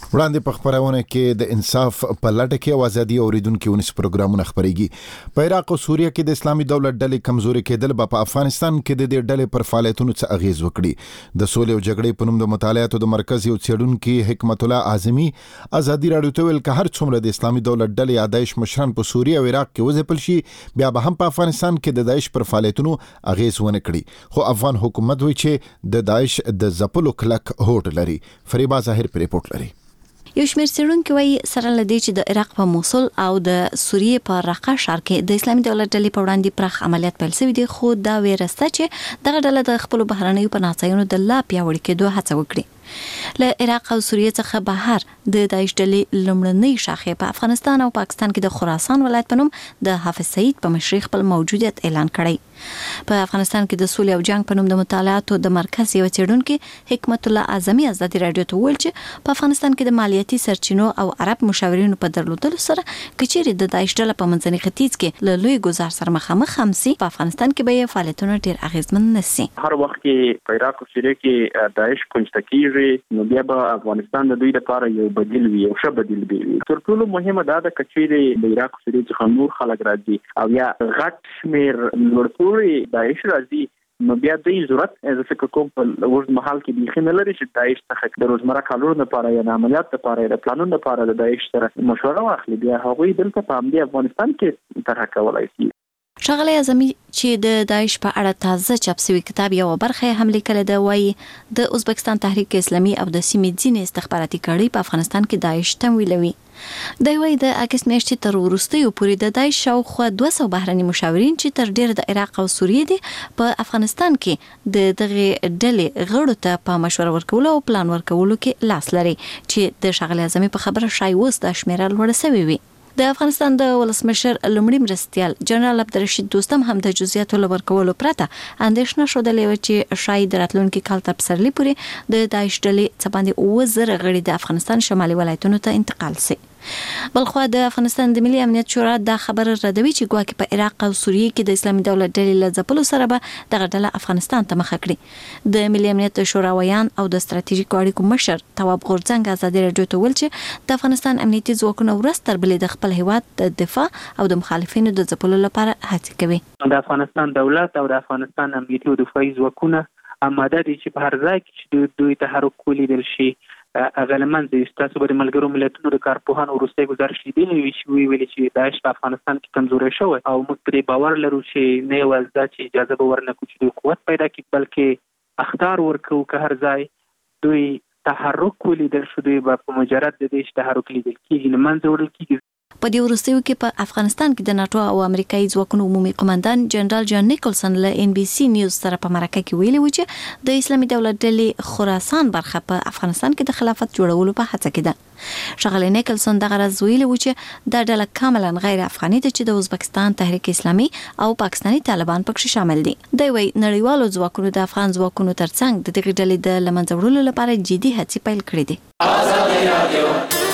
S1: وړاندې په خبرونه کې د انصاف په لټه کې او ازادي اوریدونکو ونس پروګرامونه خبريږي. په عراق او سوریه کې د اسلامي دولت ډلې کمزوري کېدل په افغانستان کې د دې ډلې پر فعالیتونو څه اغیز وکړي. د سولې او جګړې په نوم د مطالعاتو د مرکز یو څېړونکو حکمت الله اعظمي ازادي رادیو ته ویل که هر څومره د اسلامي دولت ډلې داعش مشران په سوریه او عراق کې وځپل شي بیا به هم په افغانستان کې د داعش پر فعالیتونو اغیز ونه کړي. خو افغان حکومت وایي چې د داعش د ځپلو کلک هوډ لري. فریبا ظاهر پر ریپورت لري.
S7: یو شمېر څېړونکي وایي سره له دې چې د عراق په موصل او د سوریې په رقه ښار کې د اسلامي دولت ډلې په وړاندې پراخ عملیات پیل شوي دي، خو دا ویره شته چې دغه ډله د خپلو بهرنیو پناهځایونو د لا پیاوړي کېدو هڅه وکړي. له عراق او سوریې څخه بهر د داعش ډلې لومړنۍ شاخې په افغانستان او پاکستان کې د خراسان ولایت په نوم د حافظ سعید په مشرۍ خپل موجودیت اعلان کړی. په افغانستان کې د سولې او جنگ په نوم د مطالعاتو د مرکز یو څېړونکي حکمت الله اعظمي ازادي رادیو ته ویل چې په افغانستان کې د مالیاتي سرچینو او عرب مشاورینو په درلودلو سره کچېرې د داعش ډله په منځني ختیځ کې له لوی ګزار سره مخامخ هم سي، په افغانستان کې به فعالیتونه ډېر اغیزمن نشي.
S21: هر وخت کې په عراق او سوریه کې داعش کنجتکیږي نو بیا به افغانستان د دوی لپاره یو بدیل وي، یو ښه بدیل وي. تر ټولو مهمه دا ده چې د عراق سوریه څخه نور خلک راځي او یا غټ شمیر لوړپوړي داعش راځي نو بیا د ضرورت از څه کوم په ورځ محل کې بيخي نه لري چې داعش څخه د روزمره کارونو لپاره یا عملیات لپاره د پلانونو لپاره د داعش سره مشوره واخلي. بیا هغوی دلته په همدې افغانستان کې طرح کولای شي.
S7: ښاغلی اعظمي چې د داعش په اړه تازه چاپ شوی کتاب یو برخه هم لیکل ده، وایي د ازبکستان تحریک اسلامي او د سیمې ځینې استخباراتي کړۍ په افغانستان کې داعش تمویلوي. دی وایي د اګست میاشتې تر وروستیو پورې د داعش شاوخوا دوه سوه بهرني مشاورین چې تر ډیره د عراق او سوریې دي په افغانستان کې د دغه ډلې غړو ته په مشوره ورکولو او پلان ورکولو کې لاس لري چې د ښاغلي اعظمي په خبره شای اوس د شمیره لوړه شوې وي. د افغانستان د ولسمشر لومړي مرستیال جنرال عبدالرشید دوستم هم د جزئیاتو لور کولو پرته اندېښنه شودلې و چې شاید راتلونکي کال تر پسرلي پورې د داعش ډلې څه باندې اووه زره غړي د افغانستان شمالي ولایتونو ته انتقال شي. بلخو د افغانستان د ملي امنیت شورا دا خبر ردوي چې ګواکې په عراق او سوریه کې د اسلامي دولت ډلې له ځپلو سره به دغه ډله افغانستان ته مخه کړي. د ملي امنیت شورا ویان او د ستراتیژیکو اړیکو مشر تواب غورځنګ ازادي رادیو ته ویل چې د افغانستان امنیتي ځواکونه ورځ تر بلې د خپل هیواد د دفاع او د مخالفینو د ځپلو لپاره هڅې کوي.
S21: د افغانستان دولت او د افغانستان امنیتي او دفاعي ځواکونه آماده دي چې په هر ځای کې چې دوی تحرک ولیدل شي اغلمن د استاسو بر ملګرو ملتونو د کارپوهانو وروستي گزارش دی وی شوی ویل چې داعش په افغانستان کې کمزوري شوی او موږ پرې باور لرو چې نه یوازې دا چې اجازه به ورنکړو چې دوی قوت پیدا کړي بلکې اخطار ورکو که هر ځای دوی تحرک ولیدل شو دوی په مجرد د دې تحرک لیدل کېږي نه منځ وړل کېږي.
S7: په دې وروستیو کې په افغانستان کې د ناتو او امریکایي ځواکونو عمومي قومندان جنرال جان نیکلسن له ان بي سي نیوز سره په مرکه کې ویلي و چې د اسلامي دولت ډلې خراسان برخه په افغانستان کې د خلافت جوړولو په هڅه کې ده. ښاغلی نیکلسن دغه راز ویلي و چې دا ډله کاملا غیر افغاني ده چې د ازبکستان تحریک اسلامي او پاکستاني طالبان پکې شامل دي. دوی وايي نړیوالو ځواکونو د افغان ځواکونو ترڅنګ د دغه ډلې د لمنځه وړلو لپاره جدي هڅې پیل کړې دي. آزادي رادیو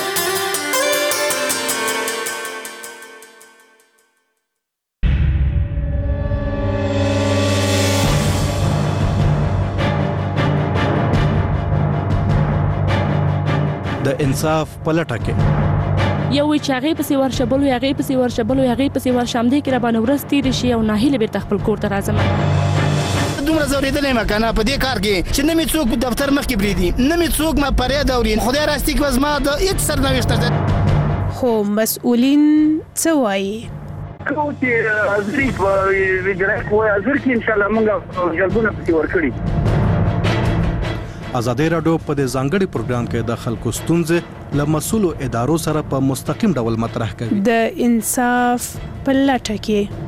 S3: د انصاف پلټه کې
S8: یو وی چې هغه پسې ورشبل او هغه پسې ورشبل او هغه پسې ورشم دي کې را باندې ورستي شي او ناهیله به خپل کور ته راځم.
S9: دومره زوریدلې مکانه په دې کار کې چې نه می څوک دفتر مخ کې بریدي نه می څوک ما پرې دورین خدای راستي کې وزما د هیڅ سرنوشت
S10: خو مسؤلین څه وایي
S4: کو چې ازري په ویډرک وای ازر کې ان شاء الله موږ جلبونه پسې ورکړي.
S3: آزادي رادیو په دې ځانګړي پروګرام کې د خلکو ستونزې له مسؤلو ادارو سره په مستقیم ډول مطرح کوي.
S10: د انصاف په لټه کې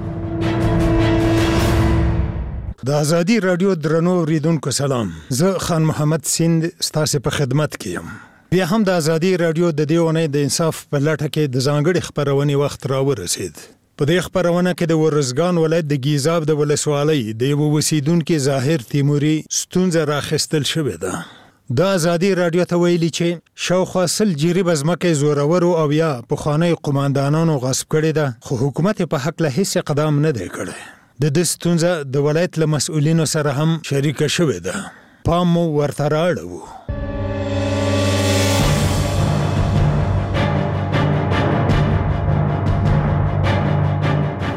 S11: د آزادي رادیو درنو اوریدونکو سلام، زه خان محمد سیند ستاسو په خدمت کې یم. بیا هم د آزادي رادیو د دې ونې د انصاف په لټه کې د ځانګړي خبرونې وخت راورسید. په دې خبرونه کې د ورزګان ولایت د ګیزاب د ولسوالۍ د یو اوسیدونکو ظاهر تیموري ستونزه راخستل شوې ده. د آزادي رادیو ته ویلي چې شاوخوا سل جریب ځمکې زورورو او یا پخوانی قوماندانانو غصب کړې ده، خو حکومت په حق له هیڅ اقدام نه دی کړی. د دې ستونزه د ولایت له مسؤلینو سره هم شریکه شوې ده. پام مو ورته راړو.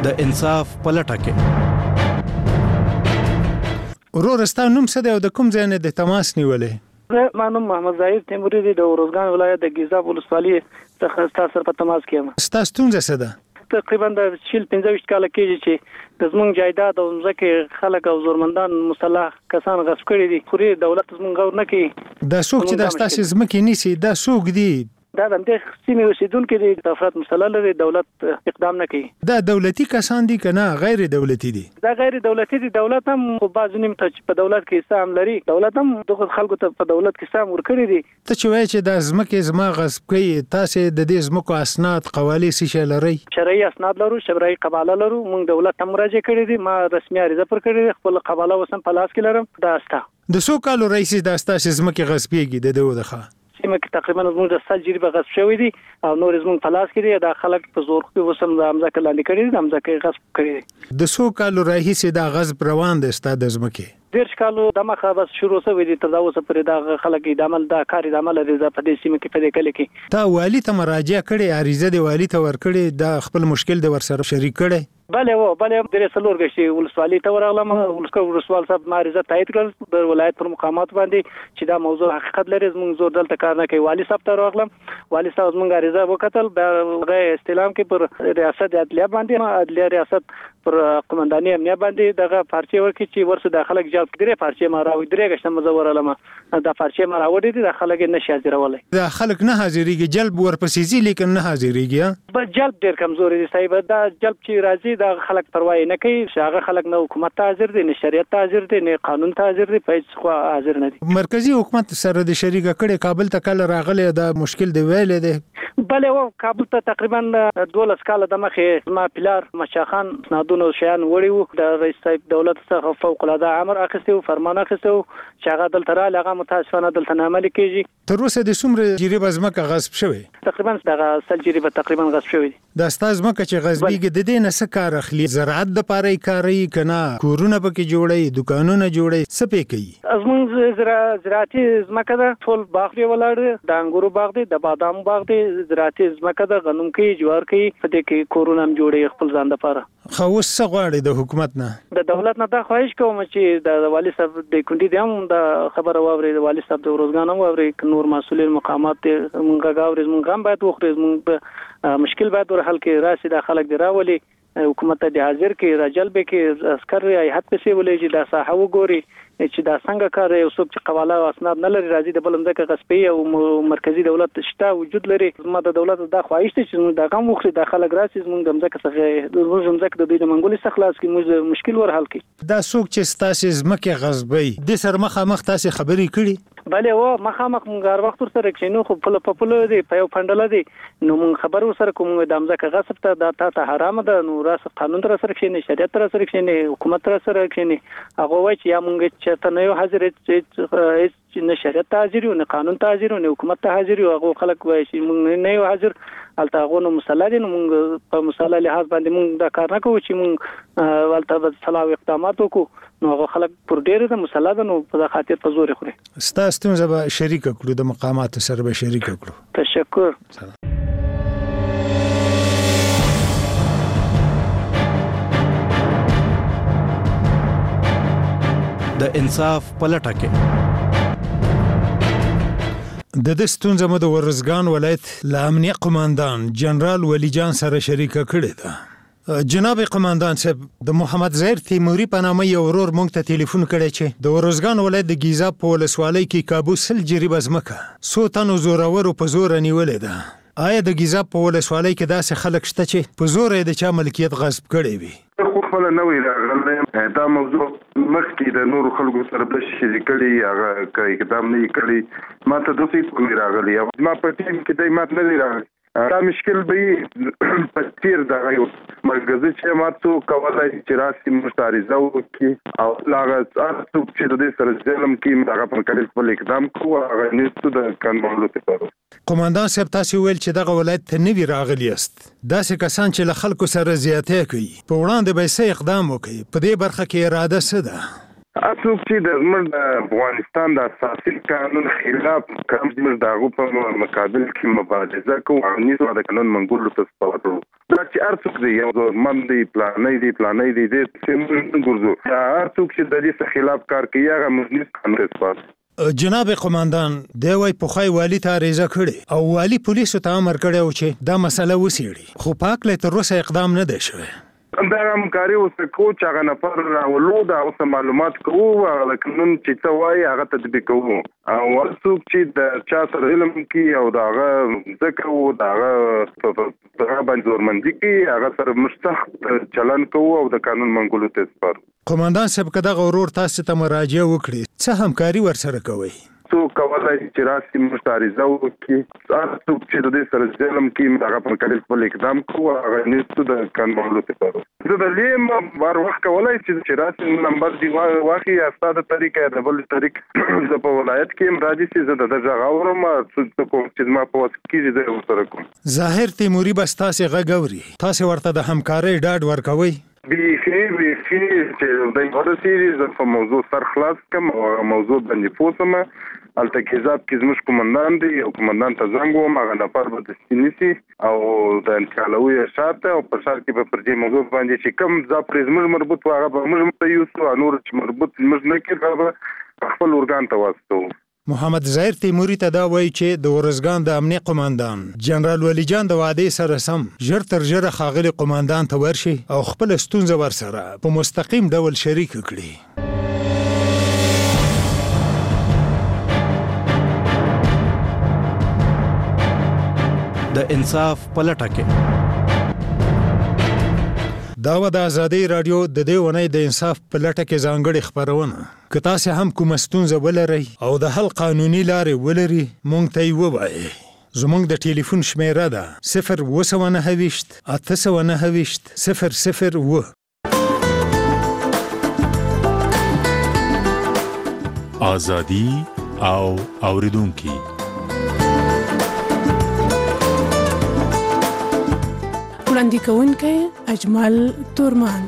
S3: د انصاف پلټه کې
S11: ورورستا نوم څه دی او د کوم ځای نه د تماس نیولې؟
S6: ما نوم محمد زاهد تیموري دی د روزګان ولایت د ګیزاب ولسوالۍ څخه تاسو سره په تماس کې یم.
S11: ستاسو ستونزه څه ده؟
S6: تقریبا د شل پنځه ویشت کاله کېږي چې د زمونږ جایداد او ځمکې خلک او زورمندان مسلح کسان غصب کړي دي، خو دولت زمونږ غور نه کوي.
S11: دا څوک چې د ستاسو ځمکې نیسي دا څوک دي؟
S6: دا د دې سیمې اوسیدونکو دي، د افراد مسلح لري، دولت اقدام نه کوي.
S11: دا دولتي کسان دي کنه غیر دولتي دي؟
S6: دا غیر دولتي دي. دولت هم خو بعض نیم ته په دولت کې سهم لري، دولت هم دغه خلکو ته په دولت کې سهم ورکړي دي.
S11: ته چې وایې چې د ځمکې زما غصب کوي، تاسو د دې ځمکو اسناد قوالی څه لري؟
S6: شرعي اسناد لرو، شرعي قباله لرو، موږ دولت ته مراجعه کړې دي، ما رسمي عریضه پر کړې ده، خپل قباله وسم په لاس کې لرم. دا استا
S11: د څو کالو رئیس د استاش ځمکې غصبېږي د دوه دغه
S6: سیمه کې تقریبا زموږ د سل جریبه غصب شوی دي او نور زموږ په لاس کې دي. دا خلک په زور کې وسم د امزا کې لاندې کړي دي، امزا کې غصب کړي دي.
S11: د څو کالو رئیس دا غصب روان دي ستاسو د ځمکې؟
S6: ډیر کالو د مخه بس شروع شوی دي، تر دا اوسه پرې دا خلک د عمل دا کار د عمل لري په دې سیمه کې په دې کله کې.
S11: تا والی ته مراجعه کړې، عریضه دی والی ته ورکړې، دا خپل مشکل د ورسره شریک کړي؟
S6: بله و بله درې څلور غشي ولسوالۍ ته ورغلم. ولسوال صاحب ماریزه تایید کړل د ولایت پر مقامات باندې چې دا موضوع حقیقت لري، زموږ زور دلته کار نه کوي. والی صاحب ته ورغلم، والی صاحب زموږ عریضه وکتل، هغه استلام کې پر ریاست عدلیه باندې عدلیه ریاست پر قومنداني امنیه باندې دغه پارچې ورکړي چې ورسره د خلک جلب کړي. پارچې ما راوړي درې غشته مزور علم دا پارچې ما راوړي دي، د خلک نه حاضرولای.
S11: دا خلک نه حاضرېږي، جلب ورپسې زی لیکن نه حاضرېږي.
S6: به جلب ډیر کمزوري دي صاحب. دا جلب چې راځي دا خلک پروا نه کوي، هغه خلک نه حکومت ته حاضر دي، نه شریعت ته حاضر دي، نه قانون ته حاضر دي، په هیڅ خوا حاضر نه دي.
S11: مرکزی حکومت سره د شریکه کړي کابل ته کله راغلی دا مشکل دی ویلې دی؟
S6: بله و کابل ته تقریبا دولس کاله د مخې ما پلار مشا خان سنادونه شیان وړي وو، د رئیس صاحب دولت څخه فوق العاده امر اخیسته او فرمان اخیسته چې هغه دلته را لغه متاسفانه دلته نه عملي کیږي.
S11: تر اوسه د څومره جریبه ځمکه غصب شوی؟
S6: تقریبا دغه سل جریبه تقریبا غصب شوی دي.
S11: دا ستاسو ځمکه چې غصبېږي د دې نه څه کار اخلي؟ زراعت د پاره کاری کنه کورونه پکې جوړي، دکانونه جوړي، څه پې کوي؟
S6: زموږ زراعتي ځمکه ده، ټول باغ دی ولاړ، د انګورو باغ دی، د بادام باغ دی، زراعتي ځمکه ده، غنم کوي، جوار کوي، په دې کې کورونه هم جوړي خپل ځان لپاره.
S11: خو اوس څه غواړي د حکومت نه؟
S6: د دولت نه دا خواهش کوم چې د والي صاحب د کونډې د هم د خبره واوري، د والي صاحب د روزګان هم واوري، نور مسؤلین مقامات مونږ غاوري، مونږ هم باید وخوري، مونږ مشکل باید ور حل کې راسي، د خلک دی راولي، حکومت ته د حاضر کې راجلب کې عسكر هيئت پسې ولې چې دا ساحه وګوري چې دا څنګه کار یو څوک چې قواله او اسناد نه لري راځي د بلم ځکه غصبي او مرکزی دولت شته وجود لري. ما د دولت دا خواهش ته چې دا غم وخري د خلک راسي زموږ د ځکه څخه د ځمکه د دوی د منګولي څخه خلاص کې موږ مشکل ور حل کړي.
S11: دا څوک چې ستاسو ځمکه غصبي د سر مخه مخ تاسو خبري کړي؟
S6: بله و مخامخ مونږ هر وخت سره کې نو خو په پپلو دی په یو فندل دی نو مونږ خبر سره کوم د امزکه غصب ته د تا حرام ده، نو راس قانون تر سره کې نه، شریعت تر سره کې نه، حکومت تر سره کې نه. هغه وایي چې یا مونږ چې ته نه یو حاضر چې نه شریعت ته حاضر یو، نه قانون ته حاضر یو، نه حکومت ته حاضر یو. هغه خلک وایي چې مونږ نه یو حاضر، الته هغه نو مصالح دي، نو مونږ په مصالح لحاظ باندې مونږ دا کار نه کوو چې مونږ ولته صلاح اقدامات وکړو. نو هغه خلک پر ډیره د مصالح نو په خاطر په زور خوري.
S11: ستاسو ته به شریک کړو، د مقامات سره به شریک کړو.
S6: تشکر.
S3: د انصاف پلټه کې
S11: د دې ستونزې مو د ورزګان ولایت ل امنیه قوماندان جنرال ولی جان سره شریک کړی ده. جناب قوماندان صاحب، د محمد زاهد تیموري په نامه یو ورور مونږ ته ټلیفون کړی چې د ورزګان ولایت د ګیزاب په ولسوالۍ کې کابو سل جریبه ځمکه څو تنو زورورو په زور نیولې ده. آیا د ګیزاب په ولسوالۍ کې داسې خلک شته چې په زور یې د چا ملکیت غصب کړی وي؟
S12: خو خپل نه وی راغلی دا موضوع مخکې د نورو خلکو سره په شریک کړي، هغه اقدام نه کړي، ما ته دوی کوم راغلی، ما په ټیم کې دای مات نه راغلی. دا مشکل به په تیر دغه یو مرکزي چې ما څو کولای چې راسي مشتریزه وکړي او هغه څو چې د دې سره ځلم کې هغه په کډل خپل اقدام کوو، هغه نشته د قانون ته پاره.
S11: قوماندان صاحب، تاسو ویل چې دغه ولایت ته نوی راغلی است، داسې کسان چې له خلکو سره زیاتې کوي په وړاندې به څه اقدام وکړي؟ په دې برخه کې اراده څه ده؟
S12: اڅوک چې د زموږ د افغانستان د اساسي قانون خلاف کوم زموږ د هغو په مقابل کې مبارزه کوو او نیسو د قانون منګولو ته سپارو. دا چې هر څوک دی یو ځوانمند دی پلانې دی پلانې دی دې څه ګرځو هر څوک چې د دې خلاف کار کوي هغه مجلس کانګرس پاس
S11: جناب قوماندان دی وای پوخای والی ته ریزه کړي او والی پولیسو ته امر کړی او چې دا مسله وسیړي خو پاک له تر اوسه اقدام نه دی شوی
S12: دا همکاري اوس کو چې هغه نفر راولو دا اوس معلومات کوو هغه قانون چې ته وایي هغه تطبیق کوو او څوک چې د چا سره علم کوي او دا هغه ځکه و دا هغه په باندې زورمندي کوي هغه سره مستحق چلن کوو او د قانون منګولو ته سپارو.
S11: قومندان صاحب که دغه ورور تاسو ته مراجعه وکړي څه همکاري ورسره کوئ؟
S12: څوک کولای شي چې راسي مشتریزه وکړي هر څوک چې د دې سره ظلم کوي هغه په کلیل خپل اقدام کوو هغه نشته د قانون ته سپارو. زه د لیم بار وخت کولای چې راسي نمبر دی واخی استاد طریقې د بل طریق د په ولایت کې راځي چې زه د دغه اورم څه کوم چې ما په واسه کې زه سره کوم.
S11: ظاهر تیموري بس تاسو غږوري تاسو ورته د همکارۍ ډاډ ورکوي؟
S12: بیخي بیخي چې د ورسېږي زه په موضوع سر خلاص کوم او موضوع باندې پوسمه الته کې ځاب کې زموږ قومندان دی او قومندان ته زنګ وم هغه نفر به دستینیسي او د انتقالوي شاته او په شار کې په پرځي موضوع باندې چې کم ځاب پرې زموږ مربوط هغه به موږ ته یوسو نور چې مربوط موږ نه کېږي خپل ورګان ته واسطو.
S11: محمد ظاهر تیموري ته دا وایي چې د ورزګان د امنیه قومندان جنرال ولی جان د وعدې سره سم ژر تر ژره ښاغلي قومندان ته ورشي او خپل ستونزه ورسره په مستقیم ډول شریک کړي.
S3: د انصاف پلټه کې
S11: دا و د ازادي رادیو د دې ونې د انصاف پلټه کې ځانګړي خبرونه که تاسو هم کوم ستونزه ولرئ او د حل قانوني لارې ولرئ مونږ ته یې ووایئ. زمونږ د ټلیفون شمیره ده صفر اوه سوه نهه ویشت اته سوه نهه ویشت صفر صفر اوه.
S27: ازادي او اوریدونکي
S10: وړاندې کوونکی اجمل تورمان.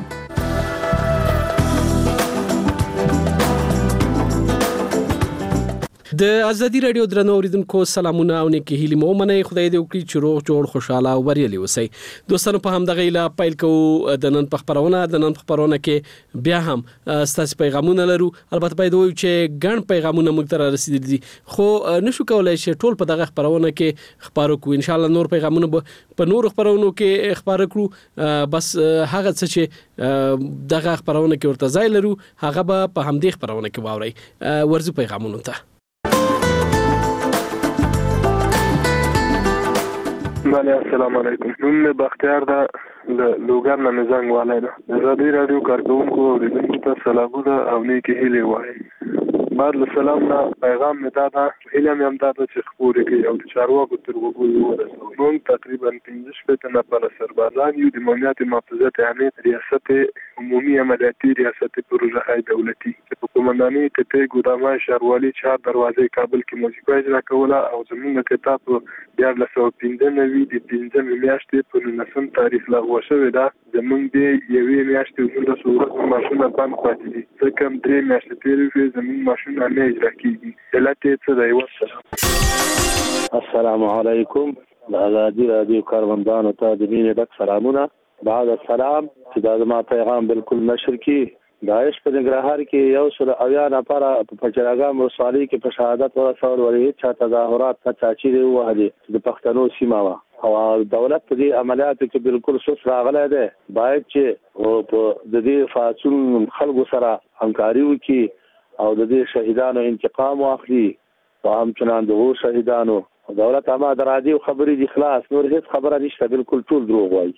S13: د ازادي رادیو درنو اوریدونکو سلامونه او نیکی هیله مو منئ خدای دې وکړي چې روغ جوړ خوشاله او بریالي اوسئ. دوستانو په همدغه ایله پیل کوو د نن په خبرونه د نن په خبرونه کې بیا هم ستاسو پیغامونه لرو. البته باید وایو چې ګڼ پیغامونه موږ ته رسیدلي دي خو نشو کولای چې ټول په دغه خبرونه کې خبرو کوو. ان شاء الله نور پیغامونه په نور خبرونو کې خبرو کړو بس هغه څه چې دغه خبرونه کې ورته ځای لرو هغه به په همدې خبرونه کې واورئ. ورزو پیغامونو ته.
S14: بله السلام علیکم. نوم مې بختیار ده له لوګر نه مې زنګ والی ده. د ازادي راډیو کارکوونکو اورېدونکو ته سلامونه او نیکې هیلې وایي. بعد له سلام نه پیغام مې دا ده هیله مې هم دا ده چې خپورې کړي او د چارواکو تر غوږو یې ورسوي. موږ تقریبا پنځه شپېته نفره سربازان یو د امنیت محافظت یعنې ریاست عمومي عملیاتي ریاست پروژه های دولتي چې په قومنداني کتې ګودامای ښاروالي چهار دروازې کابل کې موسیقي اجرا کوله او زموږ کتاب په دیارلس سوه پنځه نوي د پنځمې میاشتې په نولسم تاریخ لغوه شوې ده. زموږ د یوې میاشتې نولس ورځو معاشونه بند پاتې دي ځکه هم درې میاشتې تېرې شوې زموږ معاشونه نه اجرا کېږي. علت یې څه دی؟ والسلام.
S15: السلام علیکم. د ازادي راډیو کاروندانو ته د مینې ډک سلامونه. بعد السلام چې دا زما پیغام بالکل نشر کړي. داعش په ننګرهار کې یو سل اویا نفره په پچراګام ولسوالۍ کې په شهادت ورسول ورې چې تظاهرات ته چاچي دی وهلي د پښتنو سیمه وا او دولت په دې عملیاتو کې بالکل سوس راغلی دی. باید چې په د دې فاصون خلکو سره همکاري وکړي او د دې شهیدانو انتقام واخلي او همچنان دغو شهیدانو دولت اما د راډیو خبرې دي خلاص نور هیڅ خبره نشته بالکل ټول دروغ وایي.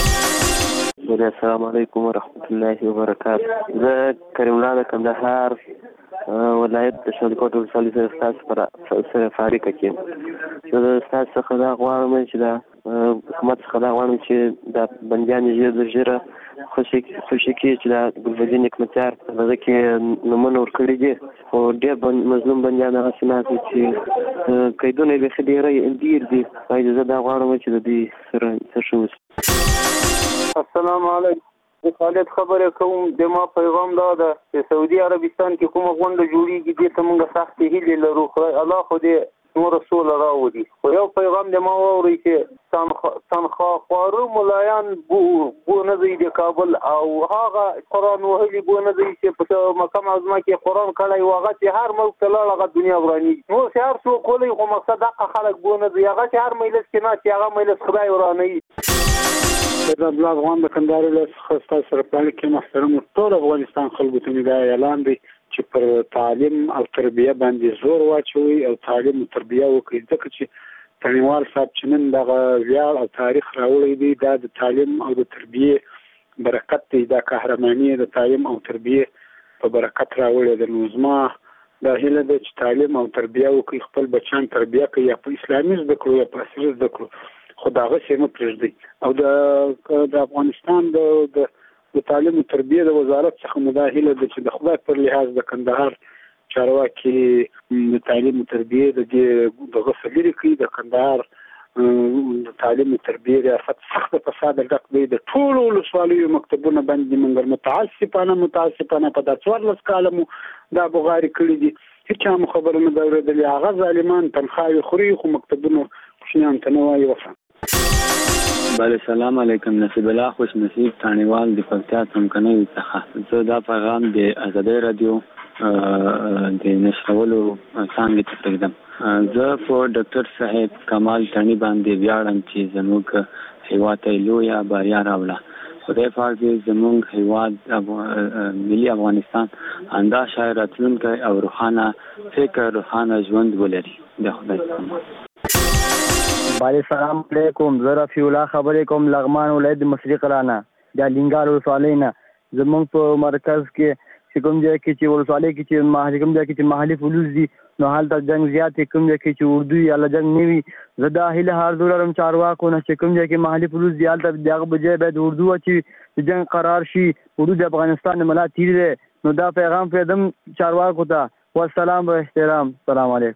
S16: السلام علیکم ورحمت الله وبرکاته. زه کریم الله د کندهار ولایت د شلکوټ ولسوالۍ سره ستاسو سره فاریقه کې زه ستاسو څخه دا غواړم چې دا حکومت څخه دا غواړم چې دا بندیان ژر تر ژره خوشي خوشي کړي چې دا ګلبدین حکمتیار دغه کې نومونه ورکړي دي خو ډېر مظلوم بندیان هغسې ناست دي چې قیدونه یې بیخي ډېر ډېر دي. باید زه دا غواړم چې د دوی سره څه ښه وشي.
S17: السلام علیکم. د خالد خبره کوم. د ما پیغام دا ده چې سعودي عربستان کې کومه غونډه جوړیږي دې ته موږ سختې هیلې لرو. خدای الله خو دې نور رسول راوړي. خو یو پیغام د ما واوري چې تنخوا خوارو ملایان بو بو نه دی د کابل او هغه قرآن وهلي بو نه دی چې په مکه معظمه کې قرآن کړی واغه چې هر ملک ته لاړه دنیا ورانی. نو هر څو کولی خو مقصد هغه خلک بو نه دی هغه چې هر مجلس کې نه چې هغه مجلس خدای ورانی.
S2: د بل افغان د کندهار له خاصه سره په کې محترم ټول افغانستان خلکو ته دا اعلان دی چې پر تعلیم او تربیه باندې زور واچوي او تعلیم او تربیه وکړي ځکه چې تنوال صاحب چې نن دغه ویاړ او تاریخ راوړی دی دا د تعلیم او د تربیه برکت دی دا قهرماني د تعلیم او تربیه په برکت راوړی دی. نو زما دا هیله ده چې تعلیم او تربیه وکړي خپل بچیان تربیه کوي یا په اسلامي زده کړو یا په عصري زده کړو خو دا هغه څه نه پرېږدي. او د د افغانستان د د تعلیم او تربیه د وزارت څخه مداهله ده چې د خدای پر لحاظ د کندهار چارواکي د تعلیم او تربیه د د غفلت کوي د کندهار د تعلیم او تربیه ریاست سخت فساد ډک دی د ټول ولسوالیو مکتبونه باندې منګر متعصبانه متعصبانه په د څوارلس کالمو دا بغاری کړی دي هیڅ هم خبره نه اورېدلې. هغه ظالمان تنخواهي خوري خو مکتبونه کوچنیان ته نه وایي وفا.
S18: بله سلام علیکم. نصیب الله خوش نصیب تانیوال د پکتیا څمکنۍ څخه زه دا پیغام د ازادۍ رادیو د نشرولو څنګه ته پرېږدم. زه په ډاکټر صاحب کمال تانی باندې ویاړم چې زموږ هیواد ته لویه بریا راوړه. خدای پاک دې زموږ هیواد ملي افغانستان انده شاید راتلونکی او روښانه فکر روښانه ژوند ولري. د خدای څخه
S19: باندې سلام علیکم. زه رفیع الله خبرې کوم لغمان ولایت مصری قرانه د لینګار ولسوالۍ نه. زمونږ په مرکز کې چې کوم ځای کې چې ولسوالۍ کې چې محلي کوم ځای کې چې محلي پولیس دي نو هلته جنگ زیات کوم ځای کې چې اردو یا جنگ نه وي. زه دا هیله هر دولرم چارواکو نه چې کوم ځای کې محلي پولیس دي هلته دغه بجې باید اردو چې جنگ قرار شي. اردو د افغانستان ملا تیر دی نو دا پیغام پردم چارواکو ته. والسلام و احترام. السلام علیکم.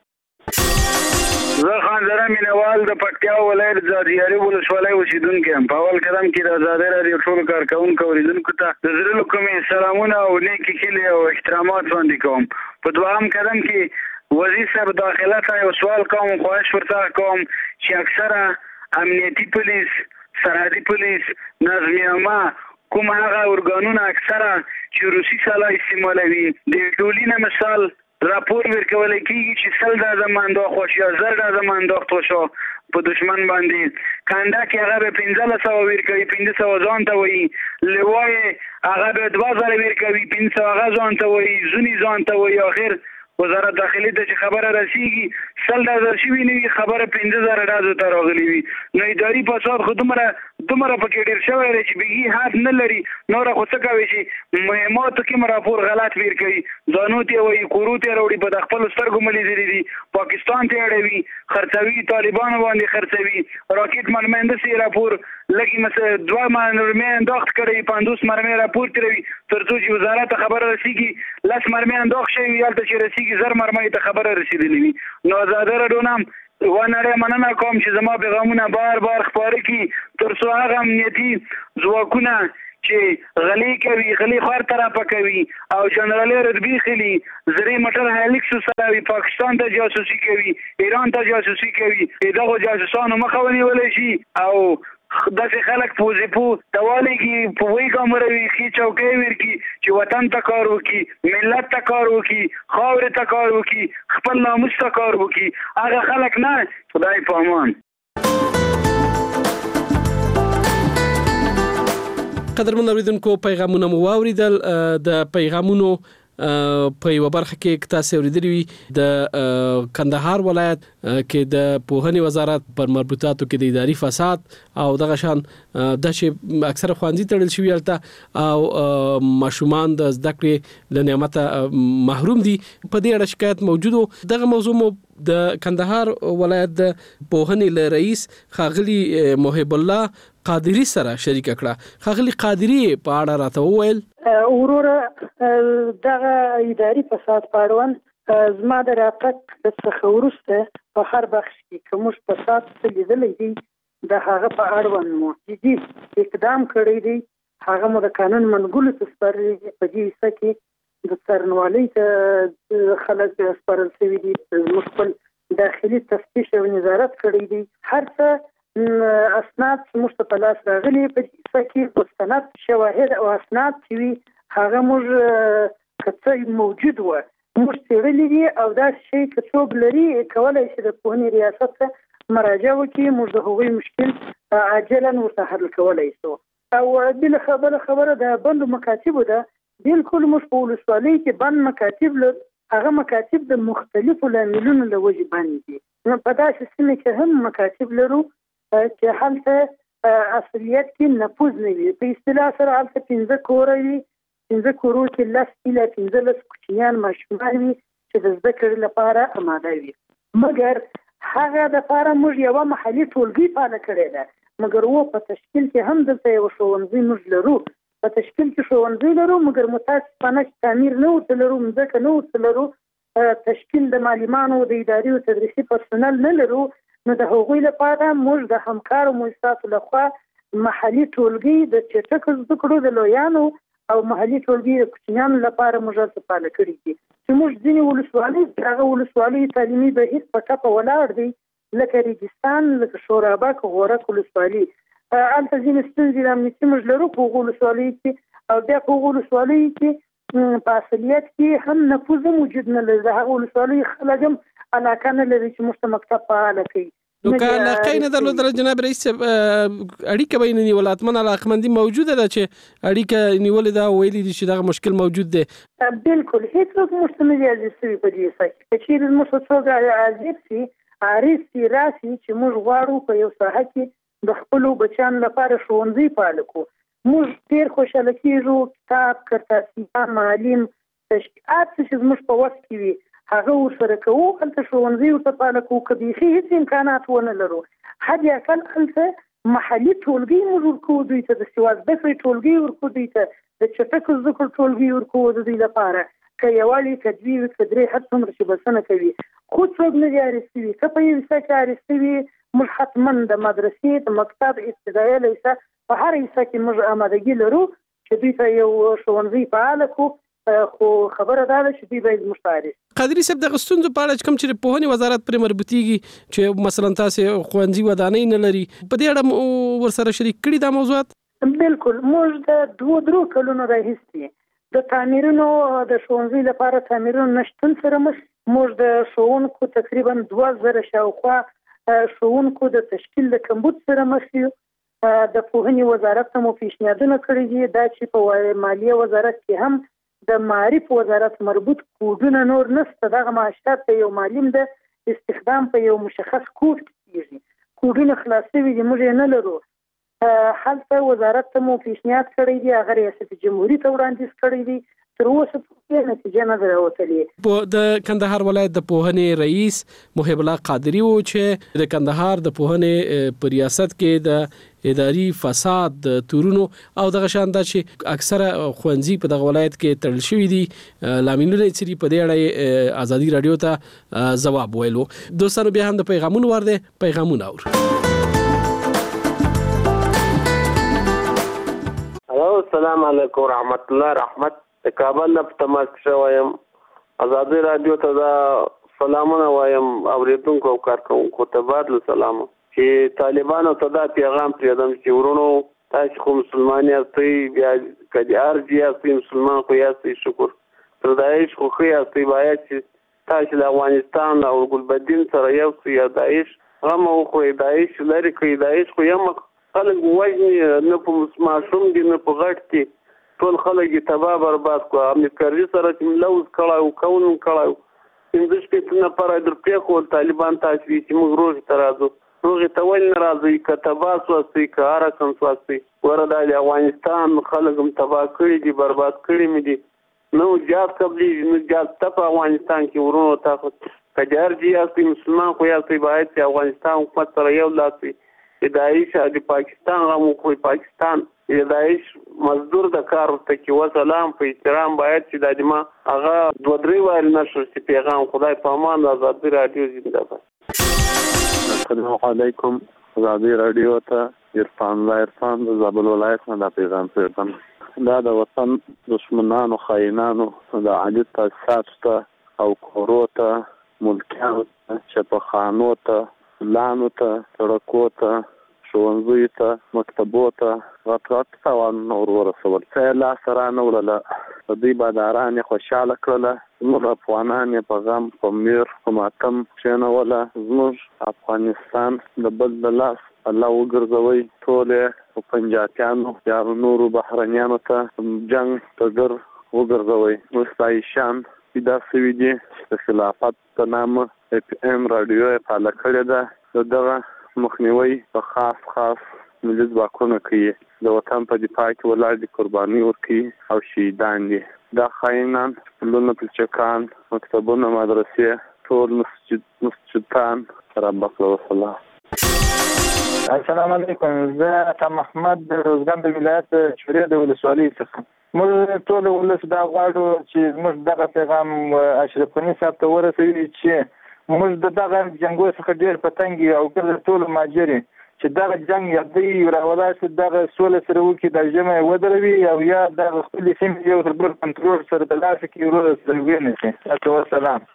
S4: زه خان زره مینوال د پکتیا ولایت زادیاري ولسوالۍ اوسیدونکی یم. په اول قدم کې د ازادۍ راډیو ټولو کارکوونکو اوریدونکو ته د زړه له کومې سلامونه او نیکې هیلې او احترامات وړاندې کوم. په دوهم قدم کې وزیر صاحب داخله ته یو سوال کوم خواهش ورته کوم چې اکثره امنیتي پولیس سرحدي پولیس نظمیه عامه کوم هغه ارګانونه اکثره چې روسي سالا استعمالوي د ټولینه مثال راپور ورکول کیږي چې سل د زمانداخ وشي یا زر د زمانداخ وشو په دشمن باندې کاندا کې هغه به پنځه سوه ورکوي پنځه سوه ځان ته وایي لوای هغه به دوه زره ورکوي پنځه سوه هغه ځان ته وایي زونی ځان ته وایي. اخر وزارت داخلي ته چې خبره رسیږي سل ډالر شوي نه وي خبره پنځه زره ډالرو ته راغلي وي. نو اداري فساد خو دومره دومره پکې ډېر شوی دی چې بېخي حد نه لري. نوره خو څه کوي چې مهماتو کې م راپور غلط ویر کوي ځانو ته وایي کورو ته راوړي په د خپلو سترګو مه لیدلي دي پاکستان ته اړوي خرڅوي طالبانو باندې خرڅوي راکټ مرمۍ داسې راپور لږې مثلا دوه مرمۍ انداخت کړی پنځوس مرمۍ راپور تېروي تر څو چې وزارت ته خبره رسیږي لس مرمۍ انداخت شوي وي هلته چې رسیږي زر مرمۍ ته خبره رسېدلې وي. نو ازادۍ راډیو نه هم ونړۍ مننه کوم چې زما پیغامونه بار بار خپاره کړي تر څو هغه امنیتي ځواکونه چې غلي کوي غلي خوار طرفه کوي او جنرالي رتبې خلي زری موټر هلیکس سره وي پاکستان ته جاسوسي کوي ایران ته جاسوسي کوي دغه جاسوسانو مخه ونیول شي او داسې خلک پوزې پو توالی کې په وی کامره وي ښې چوکۍ ورکي چې وطن ته کار وکړي ملت ته کار وکړي خاورې ته کار وکړي خپل ناموس ته کار وکړي هغه خلک نه. خدای په امان.
S13: قدرمن اوریدونکو پیغامونه مو واوریدل. د پیغامونو په یو برخه کې تاسو اوریدلی وي د کندهار ولایت کې د پوهنې وزارت پر مربوطاتو کې د اداري فساد او دغه شان د چې اکثره خوانځي تړل شوی الته او ماشومان د زده کړې له نعمت محروم دي په دې اړه شکایت موجود. دغه موضوع مو د کندهار ولایت د پوهنې له رئیس خاغلی محب الله قادری سره شریک کړه. خاغلی قادری په اړه راته وویل
S20: وروره دغه اداري فساد په اړوند زما د راتګ څخه وروسته په هر بخش کې کوم فساد څه لیدلی دي د هغه په اړوند مو جدي اقدام کړی دی. هغه مو د قانون منګولو ته سپارلي په دې حصه کې د څارنوالۍ ته خلک سپارل شوي دي. زموږ خپل داخلي تفتیش او نظارت کړی دی. هر څه اسناد موږ په لاس راغلي په کیسه کې مستند شواهد او اسناد چې وي هغه موږ کڅ موجود و موږ څېړلي دي او دا شی که څوک لري کولی شي د پوهنې ریاست ته مراجعه وکړي، موږ د هغوی مشکل عاجلا ورته حل کولی شو. او بل خبره خبره د بندو مکاتبو ده، بالکل موږ په ولسوالۍ کې بند مکاتب لرو، هغه مکاتب د مختلفو لاملونو له وجې بند دي. نو په داسې سیمه کې هم مکاتب لرو چې هلته اصلیت کې نفوذ نه وي. په اصطلاح سره هلته پنځه کوره وي، پنځه کورو کې لس ایله پنځلس کوچنیان ماشومان وي چې د زده کړې لپاره اماده وي. مګر هغه دپاره موږ یوه محلي ټولګي فعاله کړې ده. مګر و په تشکیل کې هم دلته یو ښوونځی موږ لرو، په تشکیل کې ښوونځی لرو، مګر متاسفانه چې تعمیر نه ورته لرو، مځکه نه ورته لرو، تشکیل د معلمانو د اداري او تدریسي پرسونل نه لرو. نو د هغوی لپاره موږ د همکارو مؤسساتو لخوا محلي ټولګي د چټکو زده کړو د لویانو او محلي ټولګي د کوچنیانو لپاره موږ هلته فعاله کړي دي. چې موږ ځینې ولسوالۍ هغه ولسوالۍ تعلیمي بهیر په ټپه ولاړ دی، لکه ریګستان، لکه شورابک، غورک ولسوالي. هلته ځینې ستونزې د امنیتي موږ لرو په هغو ولسوالیو کې، او بیا په هغو ولسوالیو کې په اصلیت کې هم نفوذ موجود نه لري. د هغو ولسوالیو خلک هم علاقه نه لري چې موږ ته مکتب فعاله کوي.
S13: نو که علاقه نه درلودله جناب رئیس اړیکه به یې نه نیوله، حتما علاقمندي موجوده ده چې اړیکه نیولې ده او ویلي دي چې دغه مشکل موجود دی.
S20: بالکل هېڅوک موږ ته نه دي عزیز شوي په دې کیسه کې. که چېرې موږ ته څوک عزیز شي، عارض شي، راسي چې موږ غواړو په یو ساحه کې د خپلو بچیانو لپاره ښوونځي فعاله کړو، موږ ډېر خوشحاله کېږو. کتاب، کرتاسیان، معلم، تشکیلات چې زموږ په وس کې وي هغه ورسره کوو. هلته ښوونځي ورته فعاله کوو. که بیخي هېڅ امکانات ونه لرو، حد اقل هلته محلي ټولګي موږ ورکوو دوی ته، د سواد زده کړې ټولګي ورکوو دوی ته، د چټکو زده کړو ټولګي ورکوو د دوی لپاره. که یووالی، که دوی وي، که درې، هر څومره چې بسنه کوي. خو څوک نه دي عارض شوي. که په یو حصه کې عارض شوي، موږ حتما د مدرسې، د مکتب، ابتدایي لیسه په هر حصه کې موږ آمادګي لرو چې دوی ته یو ښوونځی فعاله کړو. خو خبره دا ده چې دوی باید موږ ته عارض.
S13: قادري صاحب دغه ستونزو په اړه چې کوم چې پوهنې وزارت پرې مربوطیږي چې مثلا تاسې ښوونځي ودانۍ نه لري، په دې اړه ورسره شریک کړي دا موضوعات؟
S20: بالکل موږ د دوه درو کلونو راهیسې د تعمیرونو د ښوونځي لپاره تعمیرونو نشتون سره مخ. موږ د ښوونکو تقریبا دوه زره شاوخوا ښوونکو د تشکیل د کمبود سره مخ یو. د پوهنې وزارت ته مو پیشنهادونه کړي دي دا چې په مالیه وزارت کې هم د معارف وزارت مربوط کوډونه نور نشته. دغه معاشات ته یو معلم د استخدام په یو مشخص کوډ کېږي، کوډونه خلاص شوي دي، موږ یې نه لرو. هلته وزارت ته مو پیشنهاد کړی دی، هغه ریاست جمهوري ته وړاندیز کړی دی، تر اوسه پورې نتیجه نه ده راوتلې.
S13: د کندهار ولایت د پوهنې رئیس محب الله قادري و چې د کندهار د پوهنې په ریاست کې د اداري فساد، د تورونو او دغه شان دا چې اکثره ښوونځي په دغه ولایت کې تړل شوي دي، لاملونه یې څه دي، په دې اړه ازادي راډیو ته ځواب ویلو. دوستانو بیا هم د پیغامونو وار دی، پیغامونه اور.
S1: الو، السلام علیکم ورحمت الله. رحمت د کابل نه په تماس کې وایم. ازادي راډیو ته دا سلامونه وایم اوریدونکو او کارکونکو ته بادل سلام. چې طالبانو ته دا پیغام پرېږدم چې ورونو تاسو خو مسلمان یاستئ، بیا کدی ارجی یاستئ، مسلمان خو یاستئ، شکر تر داعش خو ښه یاستئ. باید چې تاسو د افغانستان او ګلبدین سره یو څه یا داعش غم وخورئ. داعش لرې کړئ. داعش خو یم خلک وژني، نه په ماشوم دي نه په غټ دي، ټول خلک یې تباه برباد کړو. امنیت کرزي سره چې لوز کړی و، کون کړی و، پنځه شپېته نفره یې در پرېښول طالبان تاسو چې موږ روغې ته راځو. روغې ته ولې نه راځئ؟ که تباه سواستئ، که هر رقم سواستئ، وره دا د افغانستان خلک هم تباه کړي دي، برباد کړي مې دي. نو جهاد قبلېږي، نو جهاد شته په افغانستان کې. ورونو تاسو که د ارجي یاستئ، مسلمان خو یاستئ، باید چې افغانستان حکومت سره یو لاس وي. د داعش د پاکستان غم وخوري. پاکستان د داعش مزدور د کار ورته کې وسلام په احترام باید چې د ما هغه دوه درې وارې نشر چې پیغام خدای په امان. د ازادي راډیو زنده باد.
S15: السلام علیکم. ازادي راډیو ته عرفان الله عرفان د زابل ولایت نه دا پیغام پرېږدم. دا د وطن دشمنانو، خاینانو د عاجز تاسیساتو ته او کورو ته ملکیانو ته، شفاخانو ته، لانو ته، سړکو ته، ښوونځیو ته، مکتبو ته غټ غټ تاوانونه ور ورسول. څه یې لاسته رانه وړله. د دوی باداران یې خوشحاله کړله، زموږ افغانان یې په غم، په میر، په ماتم کښېنوله. زموږ افغانستان د بل د لاس الله وګرځوئ. ټول یې په پنجابیانو یا نورو بهرنیانو ته جنګ ته ډر وګرځوئ. اوس دا ایشان پیدا شوي دي چې د خلافت په نامه اف ام راډیو یې فعاله کړې ده. د دغه مخنیوي په خاص خاص ملي ځواکونه کوي. د وطن په دفاع کې ولاړ دي، قرباني ورکوي او شهیدان دي. دا خاینان پلونه، پلچکان، مکتبونه، مدرسې، ټول مسجد مسجدان رب الله.
S5: السلام علیکم. زه عطا محمد د روزګان د ولایت چورې د ولسوالۍ څخه. موږ ټول ولس دا غواړو چې موږ دغه پیغام اشرف غني صاحب ته ورسوي چې موږ د دغه جنګو څخه ډېر په تنګ یو، او ګرځ ټول ماجرې چې دغه جنګ یا دوی راولا شي دغه سوله سره وکړي، د ژمه ودروي او یا د خپل سیمې یو تر بل کنټرول سره د لاس کې ورو سره ونیسي. السلام.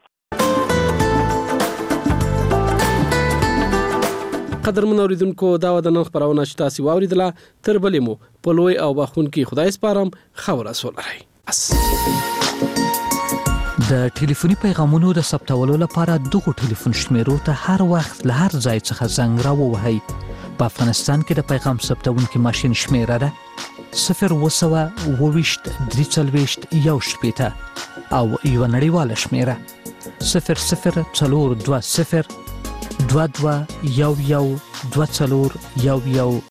S13: قدرمن اوریدونکو، دا و د نن خبرونه چې تاسو واوریدله. تر بلې مو په لوی او بخونکي خدای سپارم. خبر اسولای اس
S21: د ټلیفوني پیغامونو د ثبتولو لپاره دغه ټلیفون شمیرو ته هر وخت له هر ځای څخه زنګ راووهئ. په افغانستان کې د پیغام ثبتونکي ماشین شمیره ده صفر وسوه اوويشت درې څلوېښت یو شپېته او یو نړیواله شمیره صفر صفر څلور دوه صفر دوه دوه یو یو دوه څلور یو یو